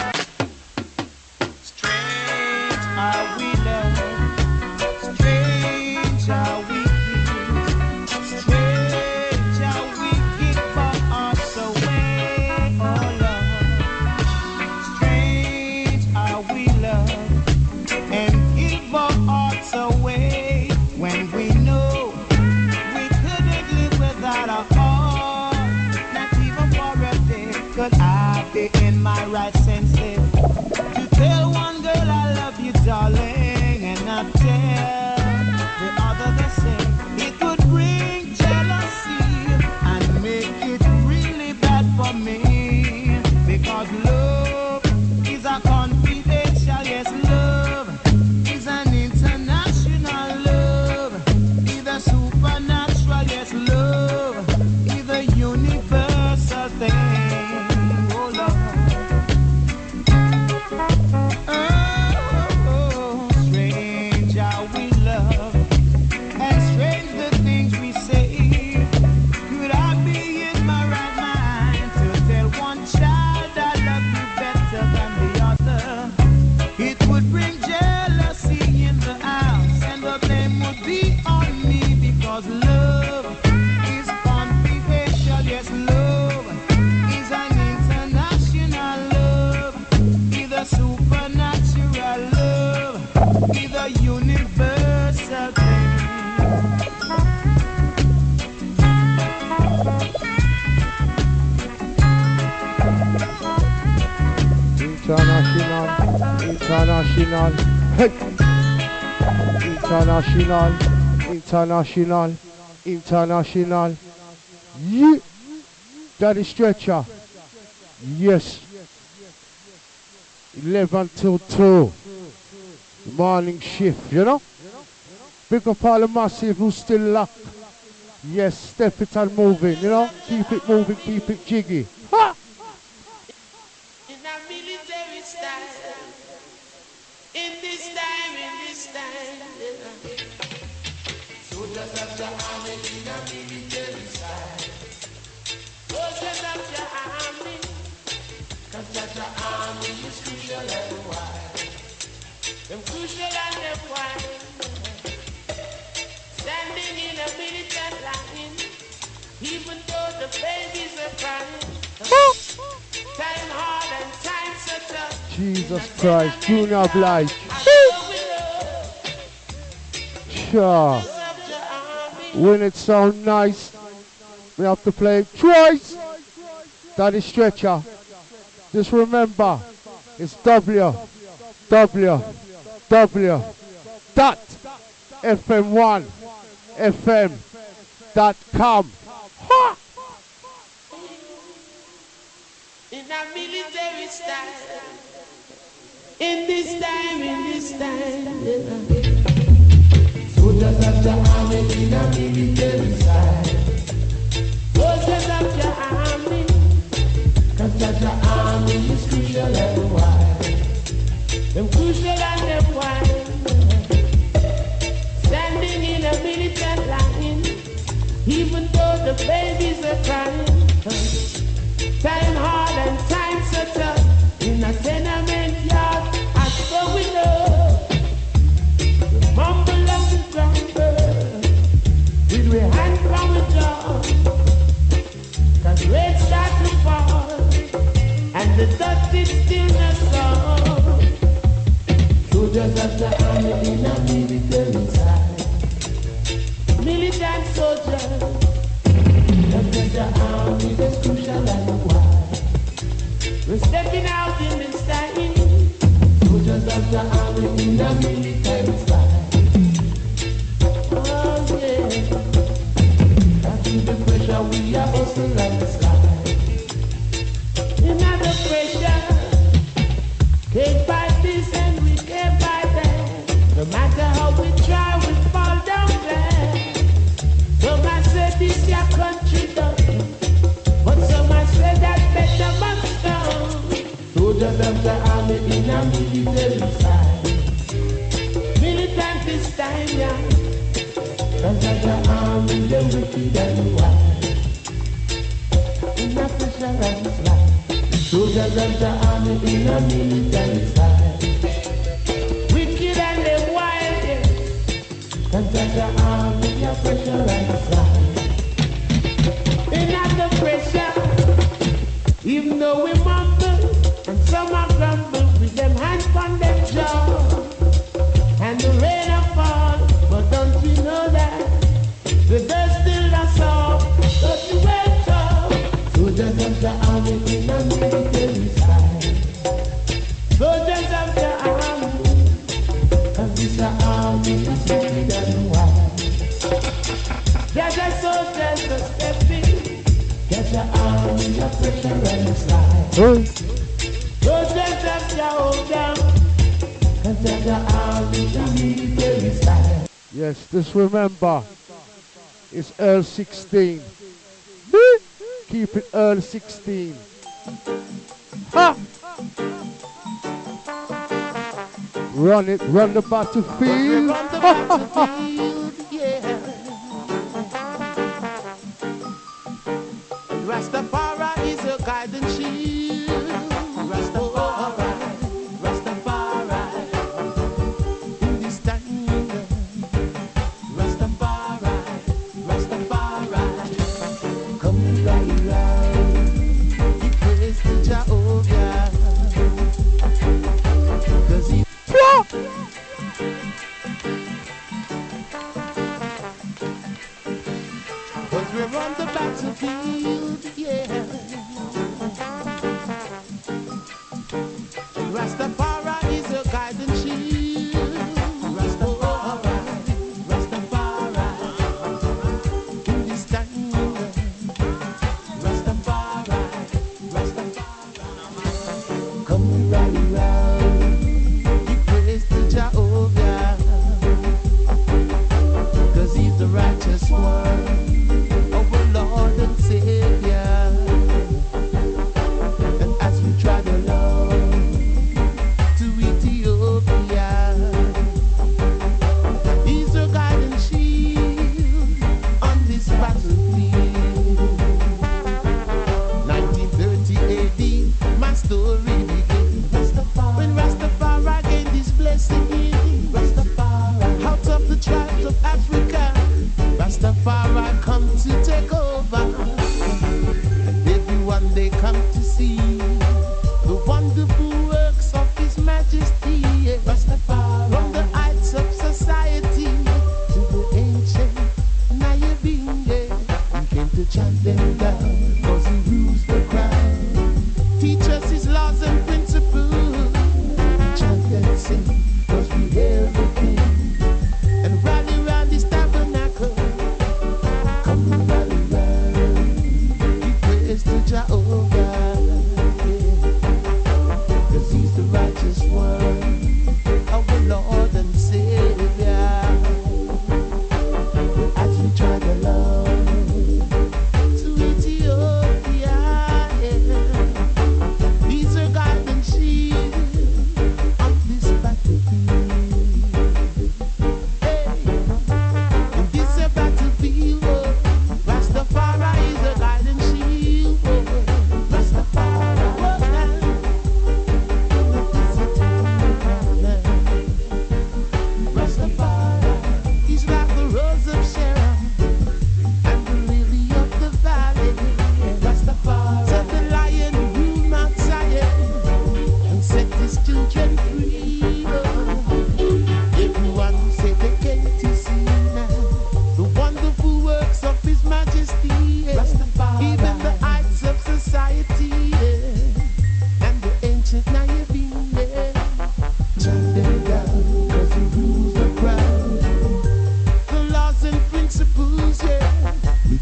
Strange how we love, strange how we give, strange how we give our hearts away, oh love. Strange how we love and give our hearts away when we know we couldn't live without our heart. Not even for a day could I be in my right senses to tell one girl I love you, darling, and not tell the other the same. It would bring jealousy and make it really bad for me, because love is a confidential, yes, love is an international love, either supernatural, yes, love, either universal thing. Oh, love. Oh, strange how we love, and strange the things we say. Could I be in my right mind to tell one child I love you better than the other? It would bring jealousy in the house, and the blame would be on me, because love is confidential. Yes, love is an international love, either supernatural love, either universal thing. International, international, hey! International, international, international. Yeah. Daddy Stretcher. Yes. eleven till two. Morning shift, you know? Big up all the massive who's still locked. Yes, step it and move it, you know? Keep it moving, keep it jiggy. Ha! In a military style, in this time, in this time, soldiers of the army in a military style. Soldiers of the army, cause that the army is crucial and wide. Them crucial and them wide. Standing in a militant line, even though the babies are crying. Time hard and time so tough. Jesus Christ, Junior Blige. Sure. When it sound nice, we have to play it twice. Daddy Stretcher. Just remember, it's W, W, W, dot, F M one, F M, dot com. Ha! In a military style, in this time, in this time, soldiers of the army in a military style. even though the babies are crying. Time hard and time so tough in a tenement yard, and so we know the mumble of the grumble with we hand from the jaw, cause rain start to fall and the dust is still not gone. Soldiers of the army in a military side, militant soldiers of the army, that's crucial and wide. We're stepping out in this time, soldiers of the army in a military side. Oh yeah, after the pressure we are also like the slide. In under pressure, can't fight this and we can't fight that. No matter how we try, we fall down flat. Some I said this your country done, but some I said that better must come. Soldiers of the army in a military side, militant this time, yeah. Cause of the army, they're wicked and wild. In a pressure and slide, soldiers of the army in a military side, wicked and they wild, yeah. Cause of the army, your pressure and slide. In the pressure, even though we mumble and some are grumble with them hands on them jaw, and the rain a fall, but don't we know that the dust still not soft, don't you wait up. Soldiers of the army in a military side, soldiers of the army, cause this the army is wicked and wild. There's a soldiers to step in, there's the army, your pressure and the slide. Soldiers of the hold down, cause there's the army, the military side. Yes, just remember, it's Earl sixteen. Keep it Earl sixteen. Ha! Run it, run the battlefield. Run the battlefield, yeah. Rastafari is your guiding shield. Rastafari, Rastafari, in this time. Rastafari, Rastafari, come right round. He prays to Jehovah, 'cause he Cause we're on the battlefield, yeah. Rastafari is your guiding shield. Rastafari, Rastafari, in this time. Rastafari, Rastafari, come right round. He prays to Jehovah, 'cause he's the righteous one, our Lord and Savior. And as we trod along to Ethiopia, he's a guiding shield on this battlefield. nineteen thirty A D, my story begins. When Rastafari gained his blessing, Rastafari out of the tribes of Africa, Rastafari come to take over, and everyone they come to see the wonderful works of His Majesty. Rastafari, from the heights of society to the ancient Nayabinge, he came to chant them down, 'cause he rules the crown. Teach us His laws and principles, we chant and sing, 'cause we hail the King, and rally round His tabernacle.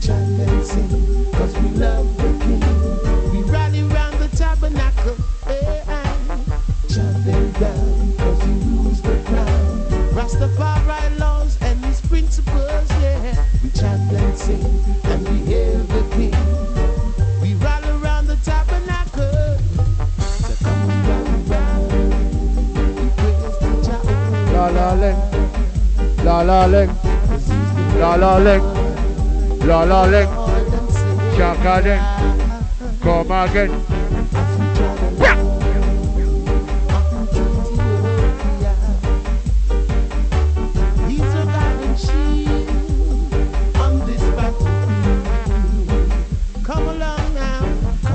chant and sing, cause we love the King. We rally round the tabernacle, eh, chant and down, cause he rules the crown. Rastafari laws and his principles, yeah. We chant and sing, and we hail the King. We rally round the tabernacle, so come and rally round. We praise the Jah. La la ling, la la ling, la la ling, la la ling, shaka ding, come again. He's a guiding shield on this battlefield. Come along now,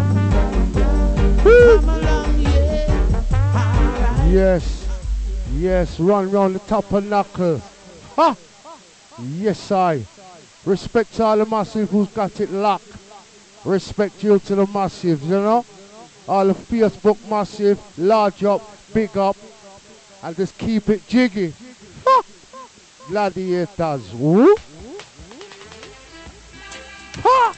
come along, yeah. Yes, yes, run round the top of knuckle. Ha! Yes, I. Respect all the massive who's got it locked. Respect you to the massive, you know? All the Facebook massive, large up, big up, and just keep it jiggy. Ha! Gladiators. Whoop! Ha!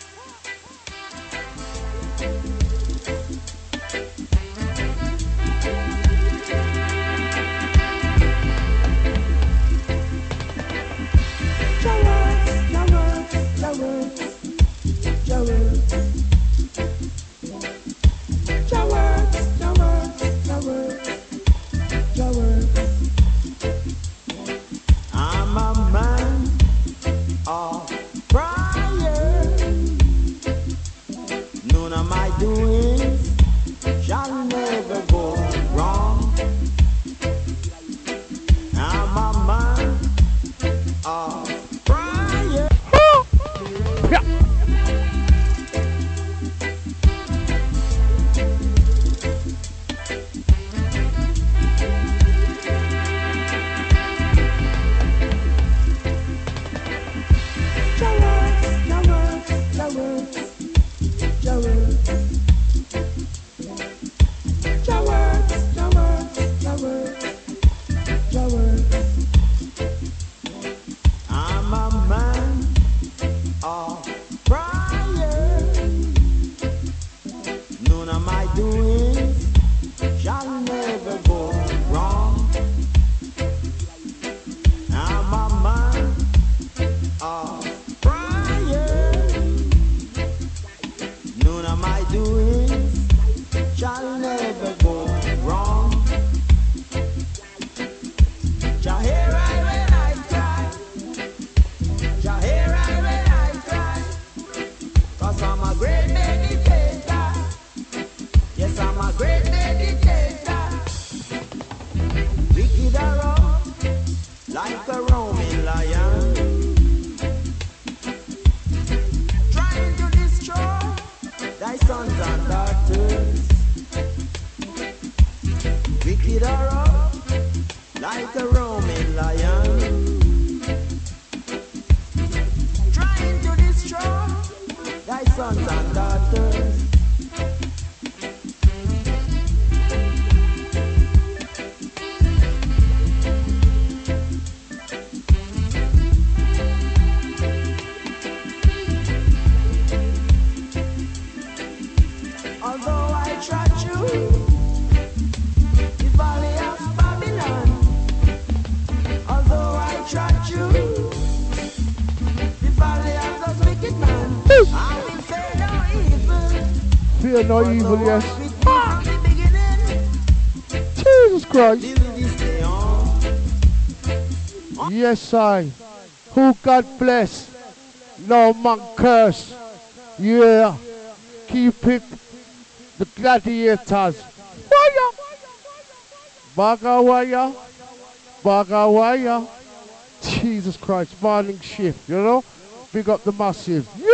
I'm a man of prayer. None of my doings shall never go wrong. I'm a man of prayer. I'm a man of prayer. None of my doings shall never go wrong. I'm a man of prayer. None of my doings shall never go wrong. Jah hear I when I cry. Jah hear I when I cry. Cause I'm a great meditator. Yes, I'm a great meditator. Wicked around like a roaming lion, trying to destroy thy sons and daughters. Wicked around like a roaming lion, trying to destroy thy sons and daughters. Although I trod you, the valley of Babylon. Although I trod you, the valley of those wicked men, I will fear no evil. Fear no For evil, the yes. one with me from the beginning, Jesus Christ. till this day on. Yes, I. Who God bless, no man curse. Yeah. Keep it. The gladiators. Wire. Baga wire. Baga wire. Jesus Christ. Morning shift, you know? Big up the massive. Yeah.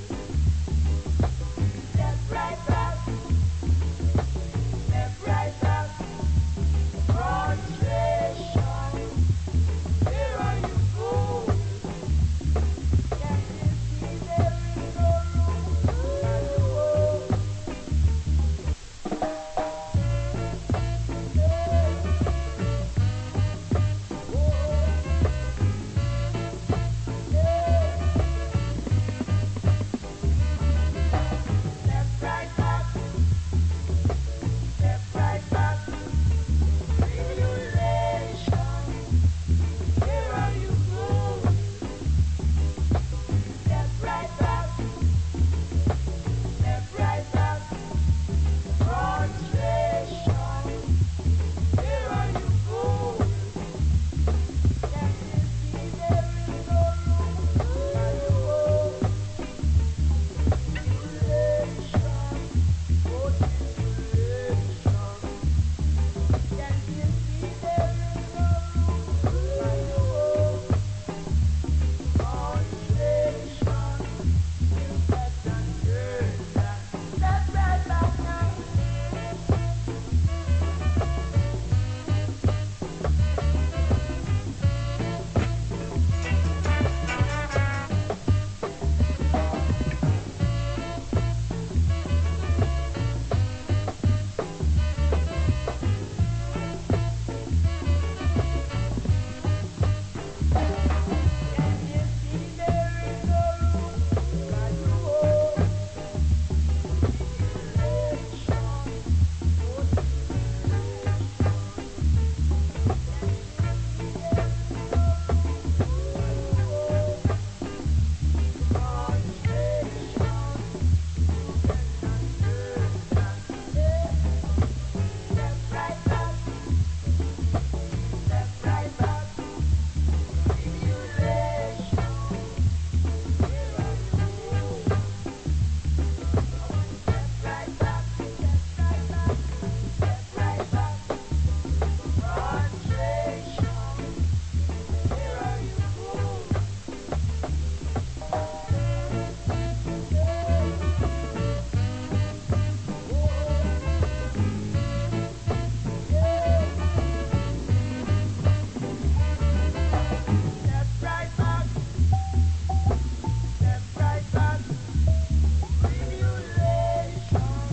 Right back.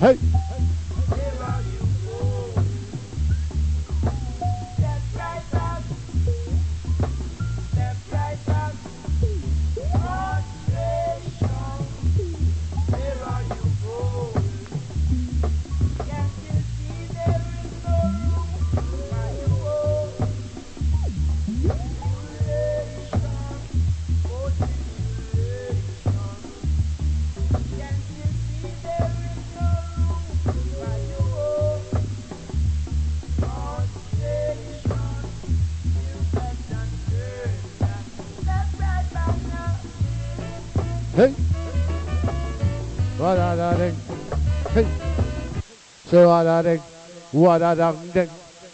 Hey. Hey. What a da ding. Hey. So what a ding. What a dang ding.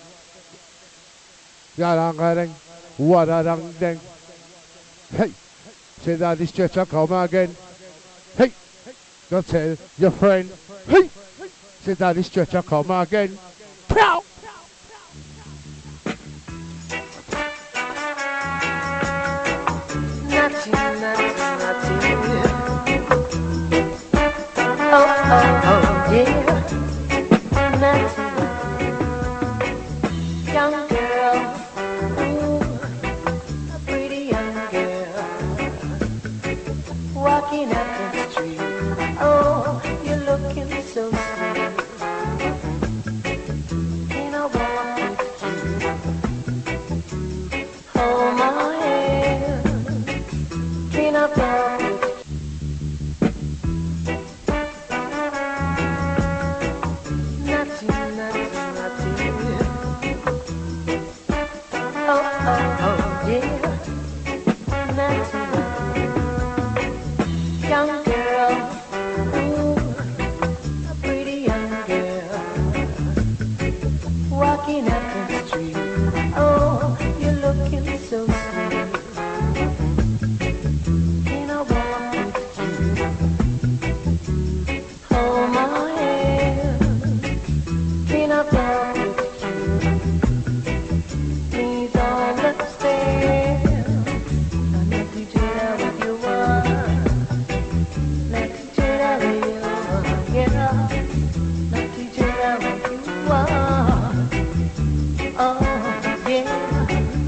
Ya dang a ding. What a dang ding. Hey. Say that this stretcher come again. Hey. Go tell your friend. Hey. Say that this stretcher come again. Pow. Nothing, nothing, nothing. Oh, oh, oh, yeah. Nothing, nothing. Young girl, ooh, a pretty young girl, walking up the street. Oh, you're looking so sweet. Can I walk with you? Hold my hand. Can I walk with you? Nothing, nothing, nothing. Oh, oh, oh, yeah. Nothing, nothing. Young girl, ooh, a pretty young girl, walking up the street. Oh, you're looking so sweet. Can I walk with you? Hold my hand. Can I walk with you? Please understand. I'm not the Jedi with you are. Not the Jedi with you are. Yeah. Not the Jedi with you are. Oh, yeah.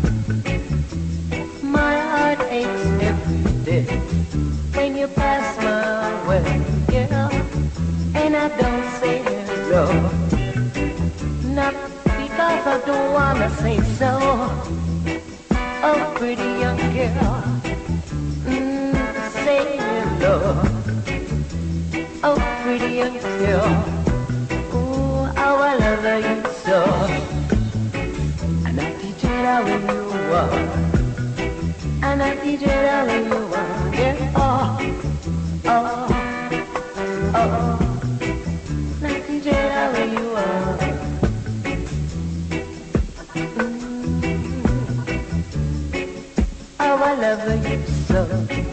My heart aches every day when you pass my way, yeah. And I don't say hello, not because I don't wanna say so. Oh, pretty young girl, mm, say hello. Oh, pretty young girl, ooh, how I love you so. And I teach it how when you are. And I teach it how when you are. Yeah, oh, oh, oh. And I teach it how when you are. Mm. How I love you so.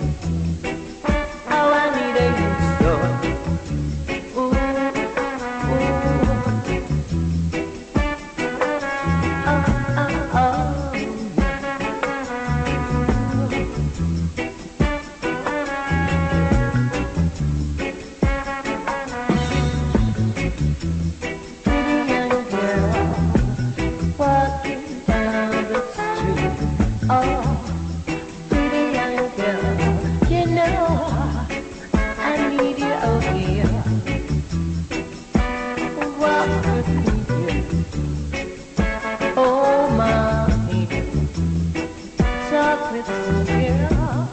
How I need you so. Ooh, ooh. Oh, oh, oh. Pretty young girl, walking down the street. Oh, pretty young girl, you know I need you over here. Walk with me, dear. Oh my, talk with me, girl.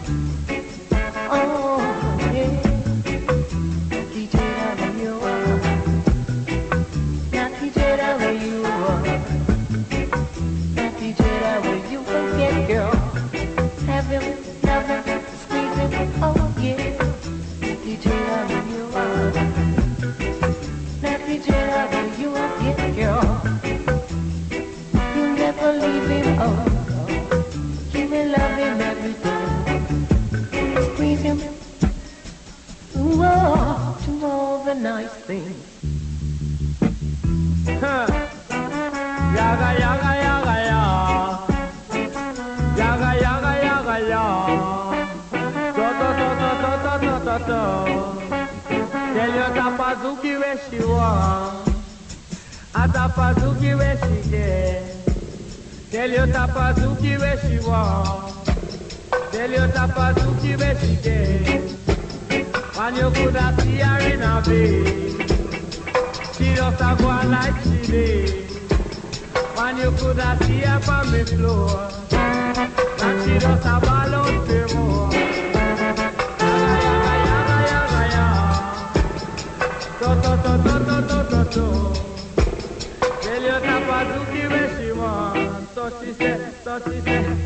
Oh yeah, D J where you are, not D J where you are, not D J where you will get, girl. Have him, love him, squeeze him, oh yeah, D J where you are, not D J where you will get, girl. You never leave him, oh, you will love him every day. Squeeze him, oh, to all the nice things. Huh. Yaga, yaga, yaga, ya. Yaga, yaga, yaga, ya. Do, do, do, do, do, do, do, do, do. Tell your Tapazuki where she want. A Tapazuki where she get. Tell your Tapazuki where she want. Tell your Tapazuki where she get. And you coulda see her in a bed. She just a go on like she did. And you coulda see her from the floor. And she just a ball out for more. Yaga, yaga, yaga, yaga, yaga. Do, do, do, do, do, do, do, do. Tell your Tapazuki where she want. So she said, so she said.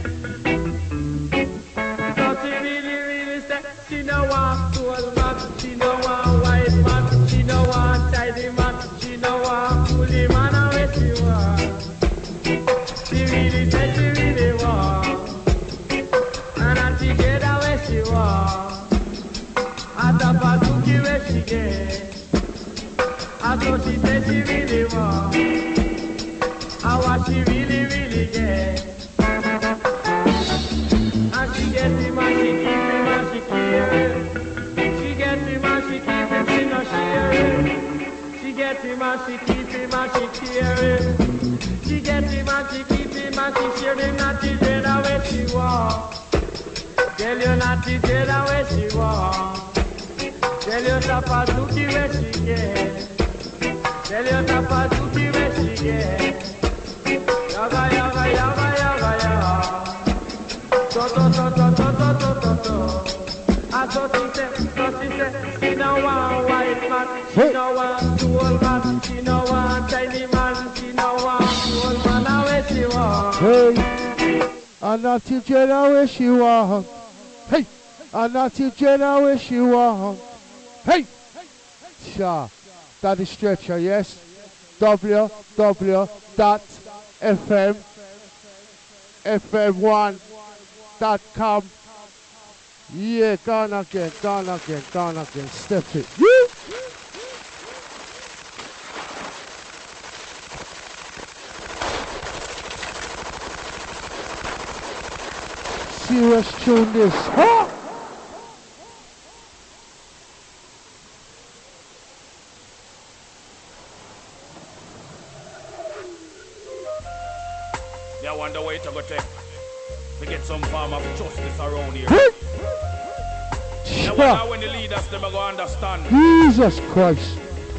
So she really, really said, she no want soul man, she no want white man, she no want tidy man, she no want coolie man, and where she want. She really said she really want. And I together where she want. At the Tapazuki where she get. And so she said she really want. And what she really, really get. And she get him and she keep him and she keep him. She get him and she keep him, she no share him. She get him and she keep him and she care him. She get him and she keep him and she share him. Not the dead where she walk. Tell you not the dead where she walk. Tell you Tapazuki where she get. Tell you Tapazuki where she get. Yaga, yaga, yaga, yaga, yaga. Do, do, do, do, do, do, do, do, do. And so she said, so she said, she no want white man, she no want soul man, she no want tiny man, she no want soul man, and where she want. Hey, and not the Jenna where she want. Hey, and not the Jenna where she want. Hey, sure, that is Stretcher, yes. w w w dot f m f m one dot com. Yeah, gone again, gone again, gone again. Step it. Woo! Serious tune this. Huh? I wonder where it go take to get some form of justice around here. I wonder when the leaders them go understand. Jesus Christ.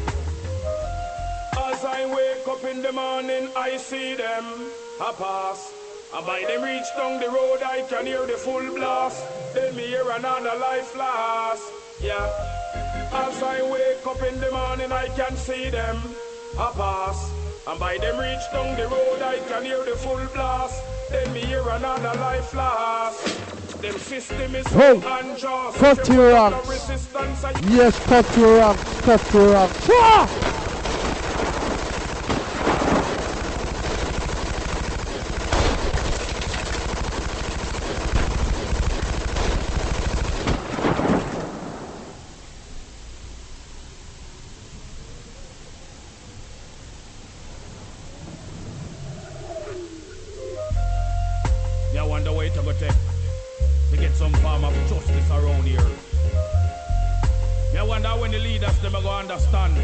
As I wake up in the morning, I see them a pass. And by them reach down the road, I can hear the full blast. Then me hear another life last. Yeah. As I wake up in the morning, I can see them a pass. And by them reach down the road, I can hear the full blast. Then me hear another life last. Them system is hey, so unjust. cut your ranks. Yes, cut your ranks, cut your ranks. Ah! I wonder where it go take to get some form of justice around here. I wonder when the leaders them go understand.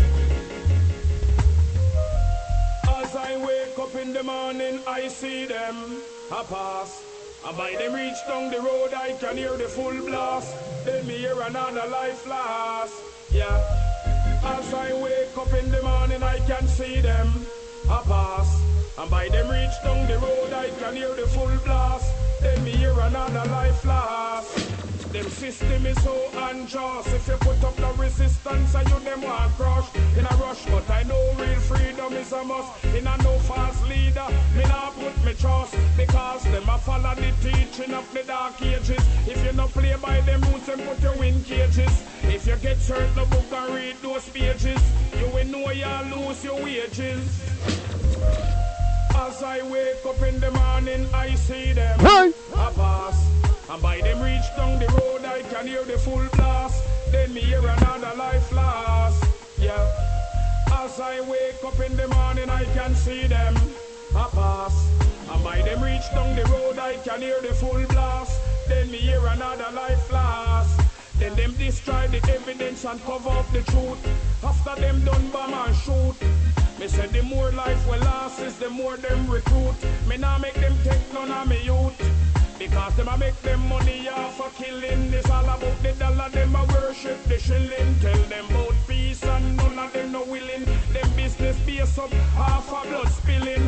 As I wake up in the morning, I see them a pass. And by them reach down the road, I can hear the full blast. Then me hear another life last. Yeah. As I wake up in the morning, I can see them a pass. And by them reach down the road, I can hear the full blast. Then me hear another life last. Them system is so unjust. If you put up no resistance, and you them want crush in a rush. But I know real freedom is a must. In a no false leader, me not put me trust. Because them a follow the teaching of the dark ages. If you not play by them rules, them put you in cages. If you get certain the book and read those pages, you will know you lose your wages. As I wake up in the morning, I see them hey. a pass. And by them reach down the road, I can hear the full blast. Then me hear another life last. Yeah. As I wake up in the morning, I can see them a pass. And by them reach down the road, I can hear the full blast. Then me hear another life last. Then them destroy the evidence and cover up the truth. After them done bomb and shoot. Me say the more life we last is the more them recruit. Me nah make them take none of me youth. Because them a make them money off a killing. It's all about the dollar, them a worship the shilling. Tell them about peace and none of them no willing. Them business base up, half a blood spilling.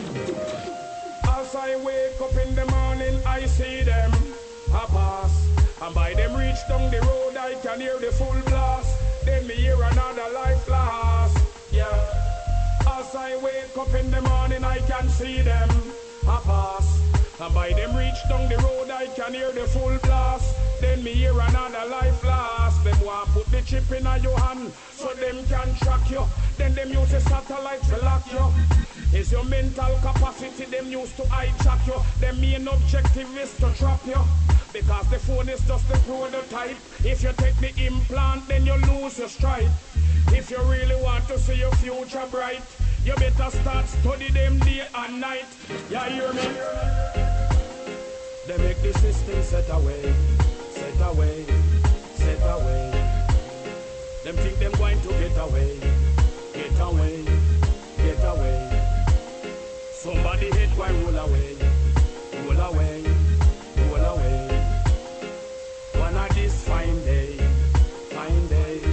As I wake up in the morning, I see them a pass. And by them reach down the road, I can hear the full blast. Then me hear another life last. Yeah. As I wake up in the morning, I can see them a pass. And by them reach down the road, I can hear the full blast. Then me hear another life last. Them want put the chip in your hand so them can track you. Then them use the satellite to lock you. It's your mental capacity them used to hijack you. Their main objective is to trap you. Because the phone is just the prototype. If you take the implant, then you lose your stride. If you really want to see your future bright, you better start study them day and night. Yeah, hear me? They make the system set away, set away, set away. Them think them going to get away, get away, get away. Somebody hit why roll away, roll away, roll away. One of this fine day, fine day.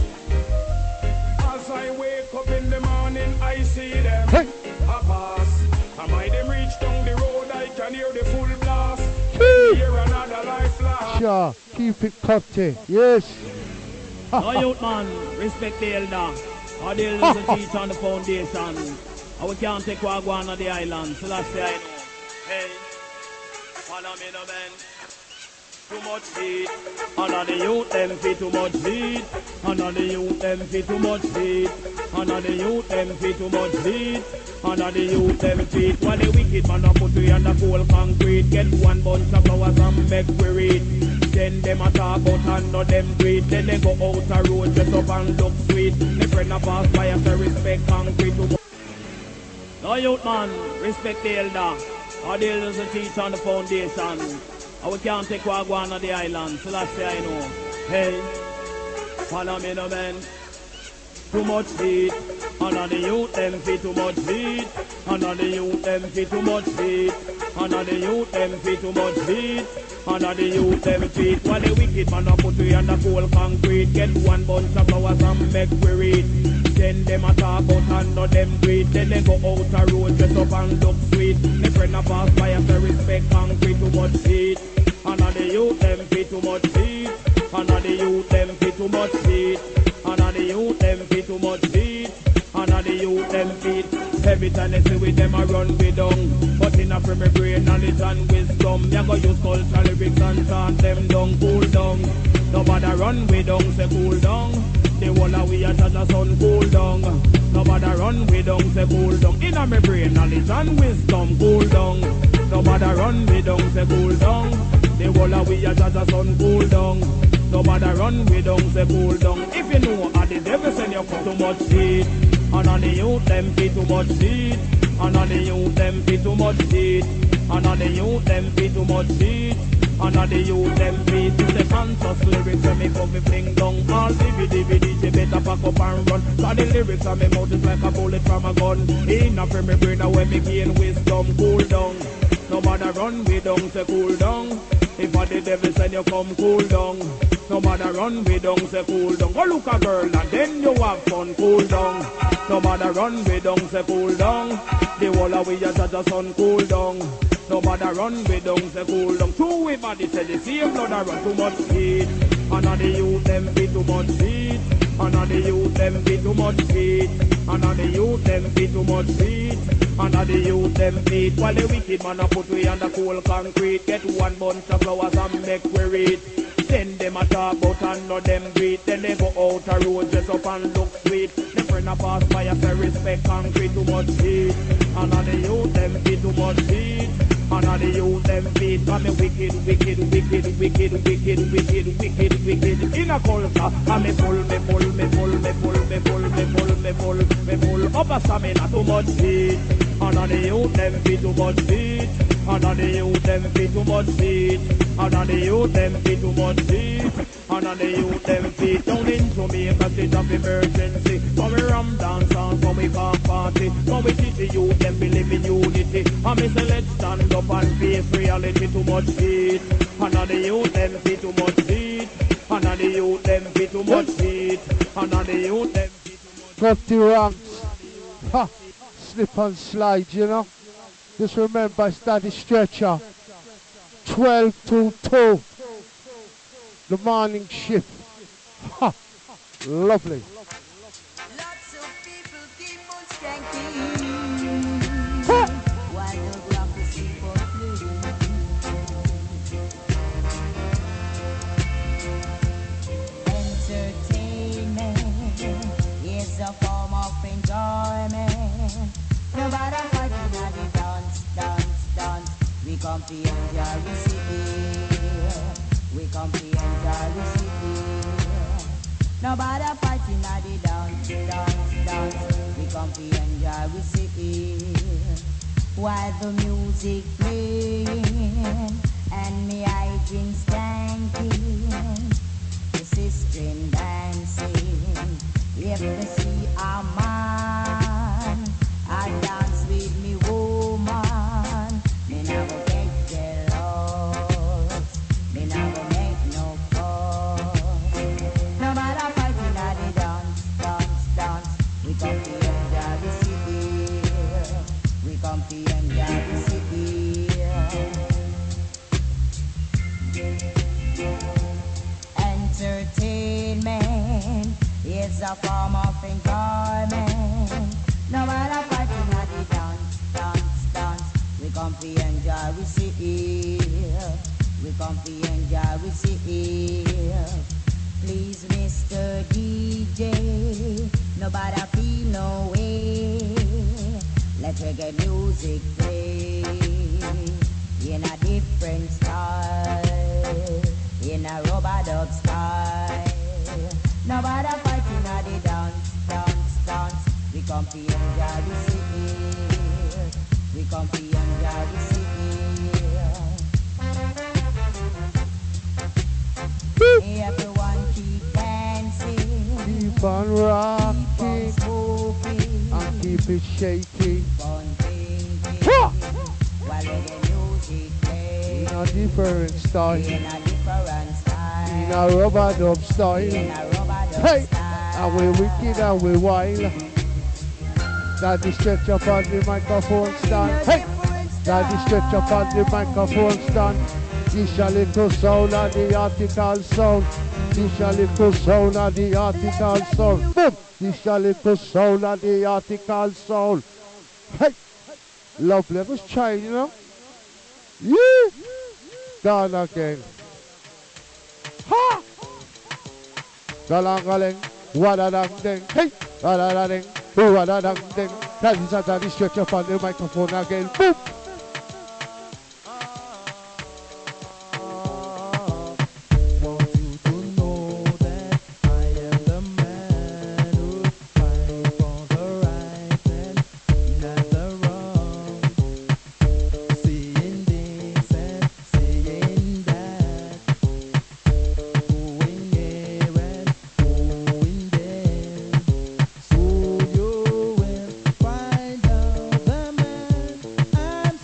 As I wake up in the morning, I see them hey. a pass. And by them reach down the road, I can hear the full blast. Hear another life last. Sure, keep it cutty, yes. No youth man, respect the elder. Our the elders will teach on the foundation. And we can't take what go on the island, so that's the I know. Hey, follow me no man. Too much heat, and on the youth them fit too much heat, and on the youth them fit too much heat, and on the youth them fit too much heat, and on the youth them fit. While the wicked man a put we on the cold concrete, get one bunch of flowers and make we read. Then them a talk about and no them breed. Then they go out a road dress up and look sweet. The friend a pass by and say respect concrete. No youth man, respect the elder. Our the elders will teach on the foundation. And we can't take what go on the island, so that's the I know. Hey, follow me no man. Too much heat, and on the youth them fit too much heat, and on the youth them fit too much heat, and on the youth them fit too much heat, and on the youth them fit. While the wicked man a put we on the cold concrete, get one bunch of flowers and make we read. Then them a talk about and no them breed. Then they go out a road dress up and look sweet. The friend a pass by and say respect concrete too much heat, and on the youth them fit too much heat, and on the youth them fit too much heat. And on the youth them fit too much beat, and on the youth them fit. Every time they see with them I run with down, but in a free my brain knowledge and wisdom. Me a go use culture lyrics and chant them down, cool down. Nobody run with down, say cool down. The whole of we a judge a sun cool down. Nobody run with down, say cool down. In a my brain knowledge and wisdom, cool down. Nobody run with down, say cool down. The whole of we a judge a sun cool down. Nobody run with down, say cool down. If you know how the devil send you put too much heat, and on the youth them fit too much heat, and on the youth them fit too much heat, and on the youth them fit too much heat, and on the youth them fit. To the conscious lyrics when me come me fling down. All D V D V D J better pack up and run. Cause the lyrics on me mouth is like a bullet from a gun. Enough for me brain when me gain wisdom, cool down. Nobody run with down, say cool down. If a the devil send you come cool down. Nobody run with down, say cool down. Go look a girl and then you have fun, cool down. Nobody run with down, say cool down. The whole of we a judge a sun, cool down. Nobody run with down, say cool down. Two we body say the same blood a run too much heat. And on the youth them fit too much heat. And on the youth them fit too much heat. And on the youth them fit too much heat. And on the youth them feet. While the wicked man a put we on the cold concrete. Get one bunch of flowers and make we read. Then them a talk about and no them greet. Then they go out a road dress up and look sweet. The friend a pass by a say respect concrete too much heat. And on the youth them feet too much heat. And on the youth them feet. I'm a wicked, wicked, wicked, wicked, wicked, wicked, wicked, wicked. In a culture, I'm a full, me full, me full, me full, me full, me full, me full, me full. Up a stamina too much heat. And on the youth them feet too much heat. And on the youth them feet too much heat. And on the youth them feet too much heat. And on the youth them feet down in Jamaica state of emergency. Come we ram dance and come we car party. Come we teach the youth them believe in unity. And me say let's stand up and face reality. Too much heat. And on the youth them feet too much heat. And on the youth them feet too much heat. And on the youth them feet too much heat. Got the ranks. Ha! Slip and slide, you know. Just remember, study stretcher. twelve to two. The morning shift. Ha! Lovely. Lots of people keep on skanking. Ha! While the rappers keep on playing. Entertainment is a form of enjoyment. Nobody fighting at the dance, dance, dance. We come to enjoy, we see it. We come to enjoy, we see it. Nobody fighting at the dance, dance, dance. We come to enjoy, we see it. While the music playing and me I drink skanking, the sister dancing. If they see a man, I dance with me woman. Me never get jealous. Me never make no fuss. No matter fighting at the dance, dance, dance. We come to enjoy the city. We come to enjoy the city. Entertainment is a form of enjoyment. No matter fighting at the dance, dance, dance. We come to enjoy, we see it. We come to enjoy, we see it. Please, Mister D J, nobody feel no way. Let reggae music play in a different style, in a rub-a-dub style. Nobody fighting at the dance, dance, dance. We come to enjoy the city. We come to enjoy the city. Everyone keep dancing. Keep on rocking. Keep on smoking. And keep it shaking. Keep on drinking. While reggae music plays. In a different style. In a different style. In a rub-a-dub style. In a rub-a-dub hey. style. And we wicked and we wild. Daddy stretch up on the microphone stand. Hey! Daddy stretch up on the microphone stand. This a little sound of the article sound. This a little sound of the article sound. Boom! This a little sound of the article sound. Hey! Lovely. Let's try, you know. Yeah! Down again. Ha! Galang-galing. Wada-dang-ding. Hey! Wada-dang-ding. Wada-dang-ding. That is a daddy stretch up on the microphone again. Boom! Find out the man and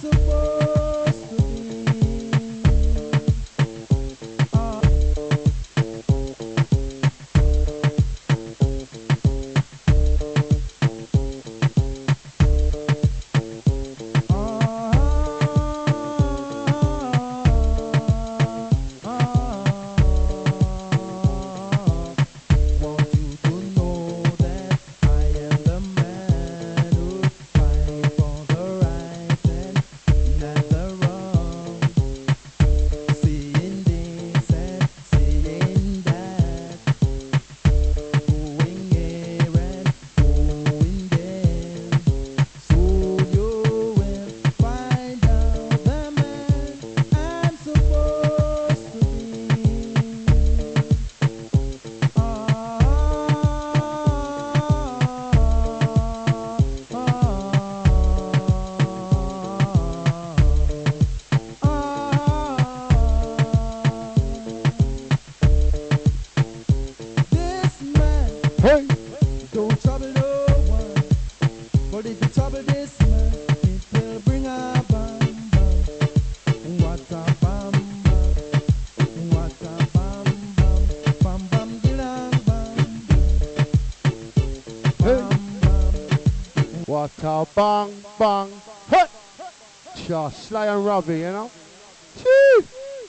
But if you trouble this man, it will bring a bam bam. What a bam bam. What a bam bam. Bam bam dilang bam. Hey. What a bang bang. Hey. Sure, Sly and Robbie, you know. Chee.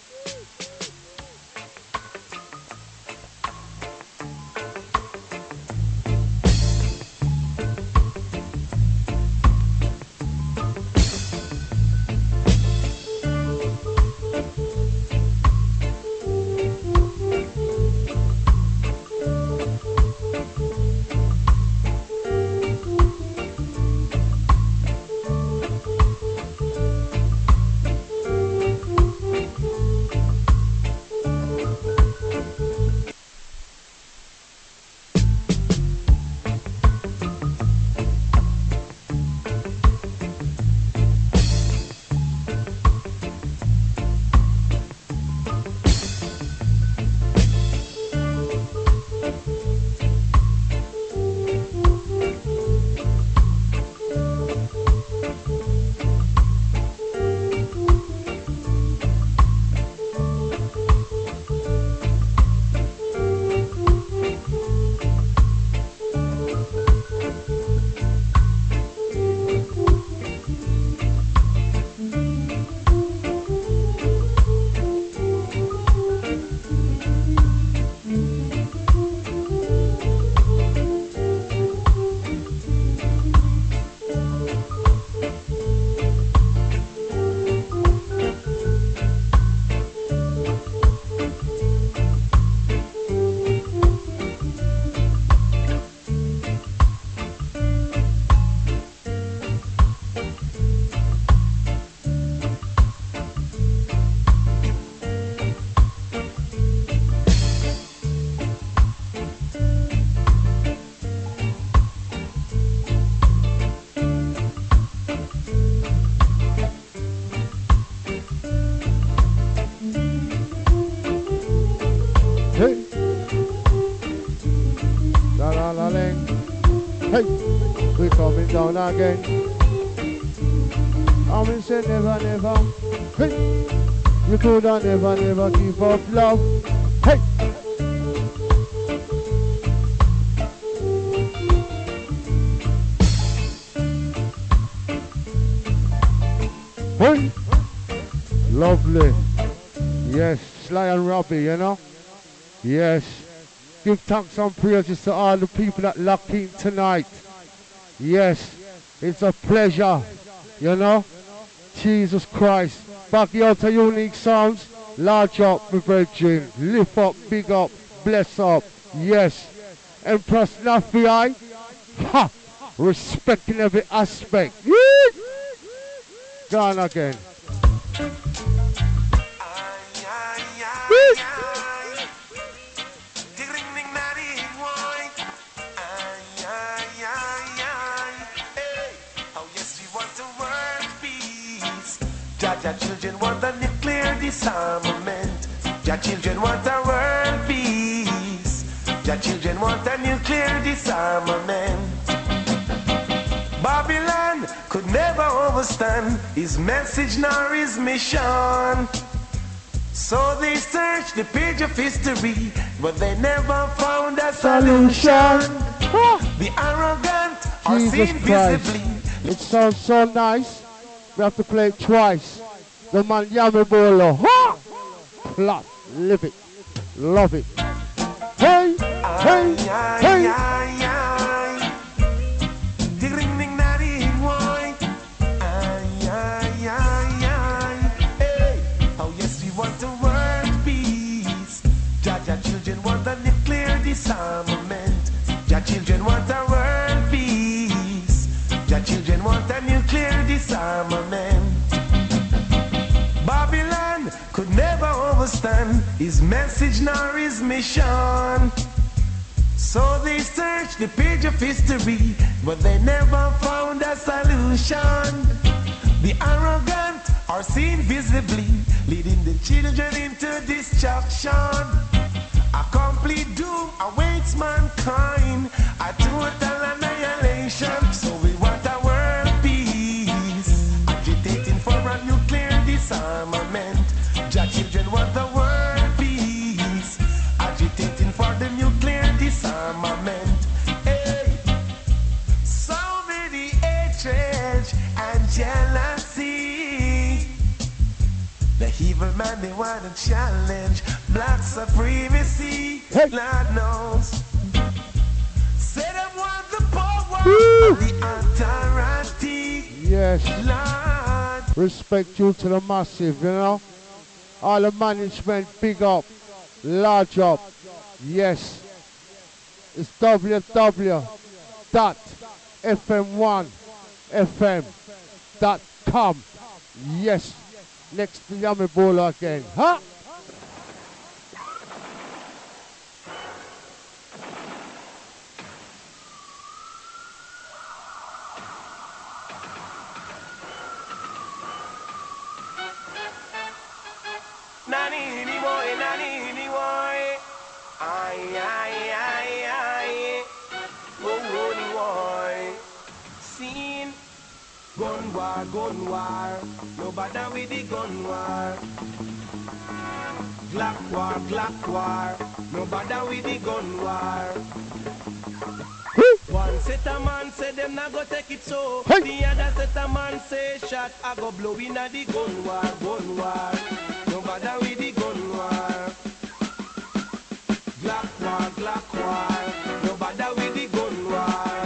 Down again. I'm in say never, never. Hey, you could never, never give up love. Hey. Hey. Lovely. Yes, Sly and Robbie, you know. Yes. Give thanks and praises to all the people that locked in tonight. Yes, it's a pleasure, you know. Jesus Christ. Back out to Unique Sounds. Large up, my virgin. Lift up, big up, bless up. Yes. Empress Nafi. Ha! Respecting every aspect. Gone again. Your children want a nuclear disarmament. Your children want a world peace. Your children want a nuclear disarmament. Babylon could never overstand his message nor his mission. So they searched the page of history, but they never found a solution. The arrogant are seen visibly. It sounds so nice. We have to play it twice. The man Yami Bolo. Ha! Plus, live it. Love it. Hey! Hey! Hey! Ding ding ding white. Ay ay ay ay. Hey! Oh yes, we want a world peace. Jaja children want a nuclear disarmament. Your children want a world peace. Your children want a nuclear disarmament. Babylon could never understand his message nor his mission. So they searched the page of history, but they never found a solution. The arrogant are seen visibly, leading the children into destruction. A complete doom awaits mankind, a total annihilation. So we want a jealousy. The evil man, they want to challenge black supremacy. Hey. Lord knows. Say them want the power of the authority. Yes. Lord. Respect you to the massive, you know. All the management, big up, large up. Yes. It's w w w dot f m one f m dot com. Yes. Next to Yummy Bowler again. Huh? Nani ni boy, nani ni boy. Ay, ay, ay, ay. Oh, oh, ni boy. Scene. Gun war, gun war. No bother with the gun war. Glock war, Glock war. No bother with the gun war. One set a man say them not go take it so. Hey. The other set a man say shot I go blow in a the gun war, gun war. No bother with the gun war. Glock war, Glock war. No bother with the gun war.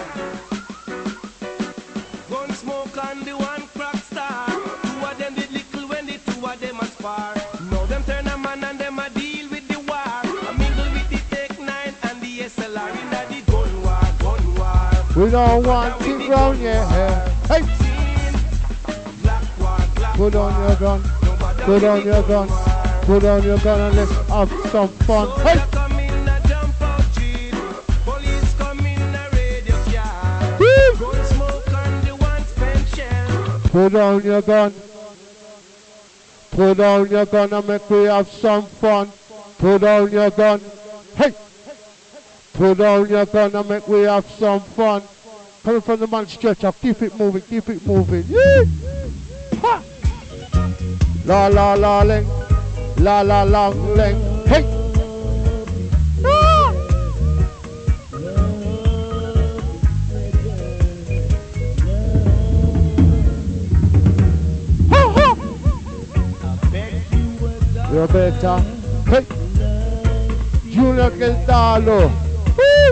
Gun smoke and the one crack star. Two of them did little when the two of them a spar. Now them turn a man and them a deal with the war. I mingle with the Tech nine and the S L R in a the gun war, gun war. We don't want it round your hair. Hey! Put on your gun. Put on your gun. Put on your gun and let's have some fun. Hey! Put on your gun. Put on your gun and make we have some fun. Put on your gun. Hey! Put on your gun and make we have some fun. Coming from the man stretcher, keep it moving, keep it moving. Yeah. Ha! La la la ling, la la la ling. Hey! Ah! Ha ha! You're better. Hey! Junior Gildalo. Woo!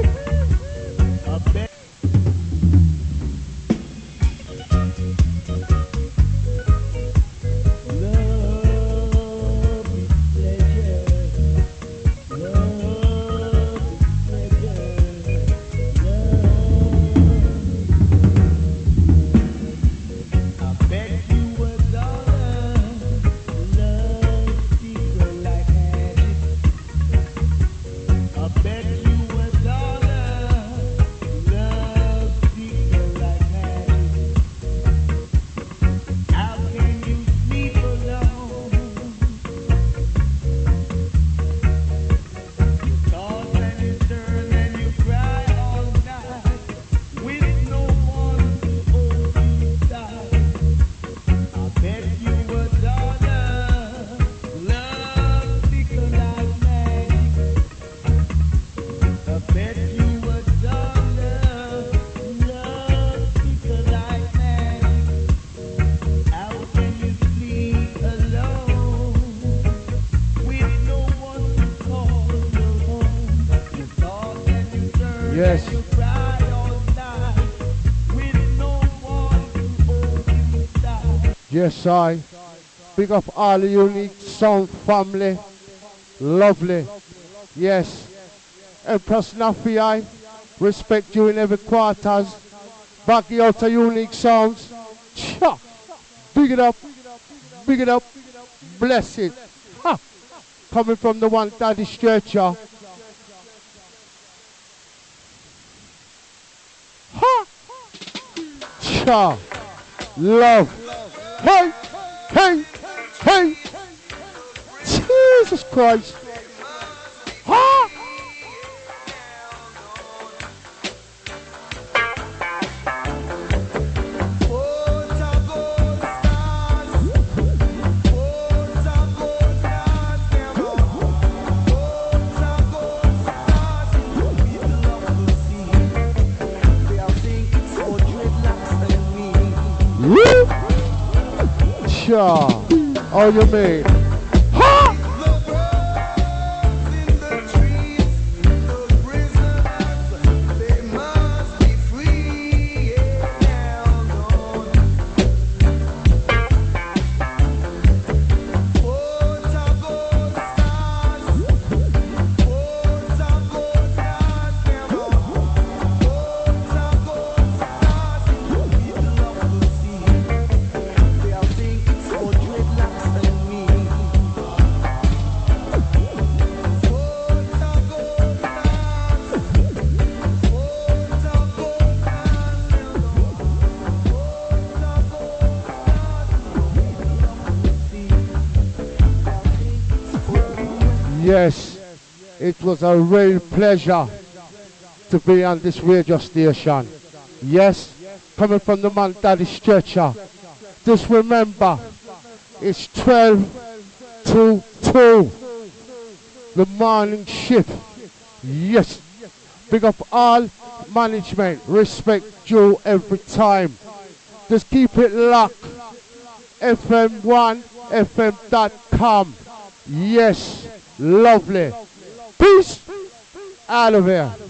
Yes. Yes, I. Big up all the Unique Sound family. Lovely. Yes. Empress Nafi, I respect you in every quarters. Back you out to Unique Sounds. Cha. Big it up. Big it up. Bless it. Ha. Coming from the one daddy stretcher. Ha! Cha! Love! Hey! Hey! Hey! Jesus Christ! Ha! Woo! Sure. Oh, you mean? Yes, it was a real pleasure to be on this radio station. Yes, coming from the man Daddy Stretcher. Just remember, it's twelve to two, the morning shift. Yes, big up all management, respect you every time. Just keep it locked. F M one F M dot com. Yes, lovely. Peace out of here.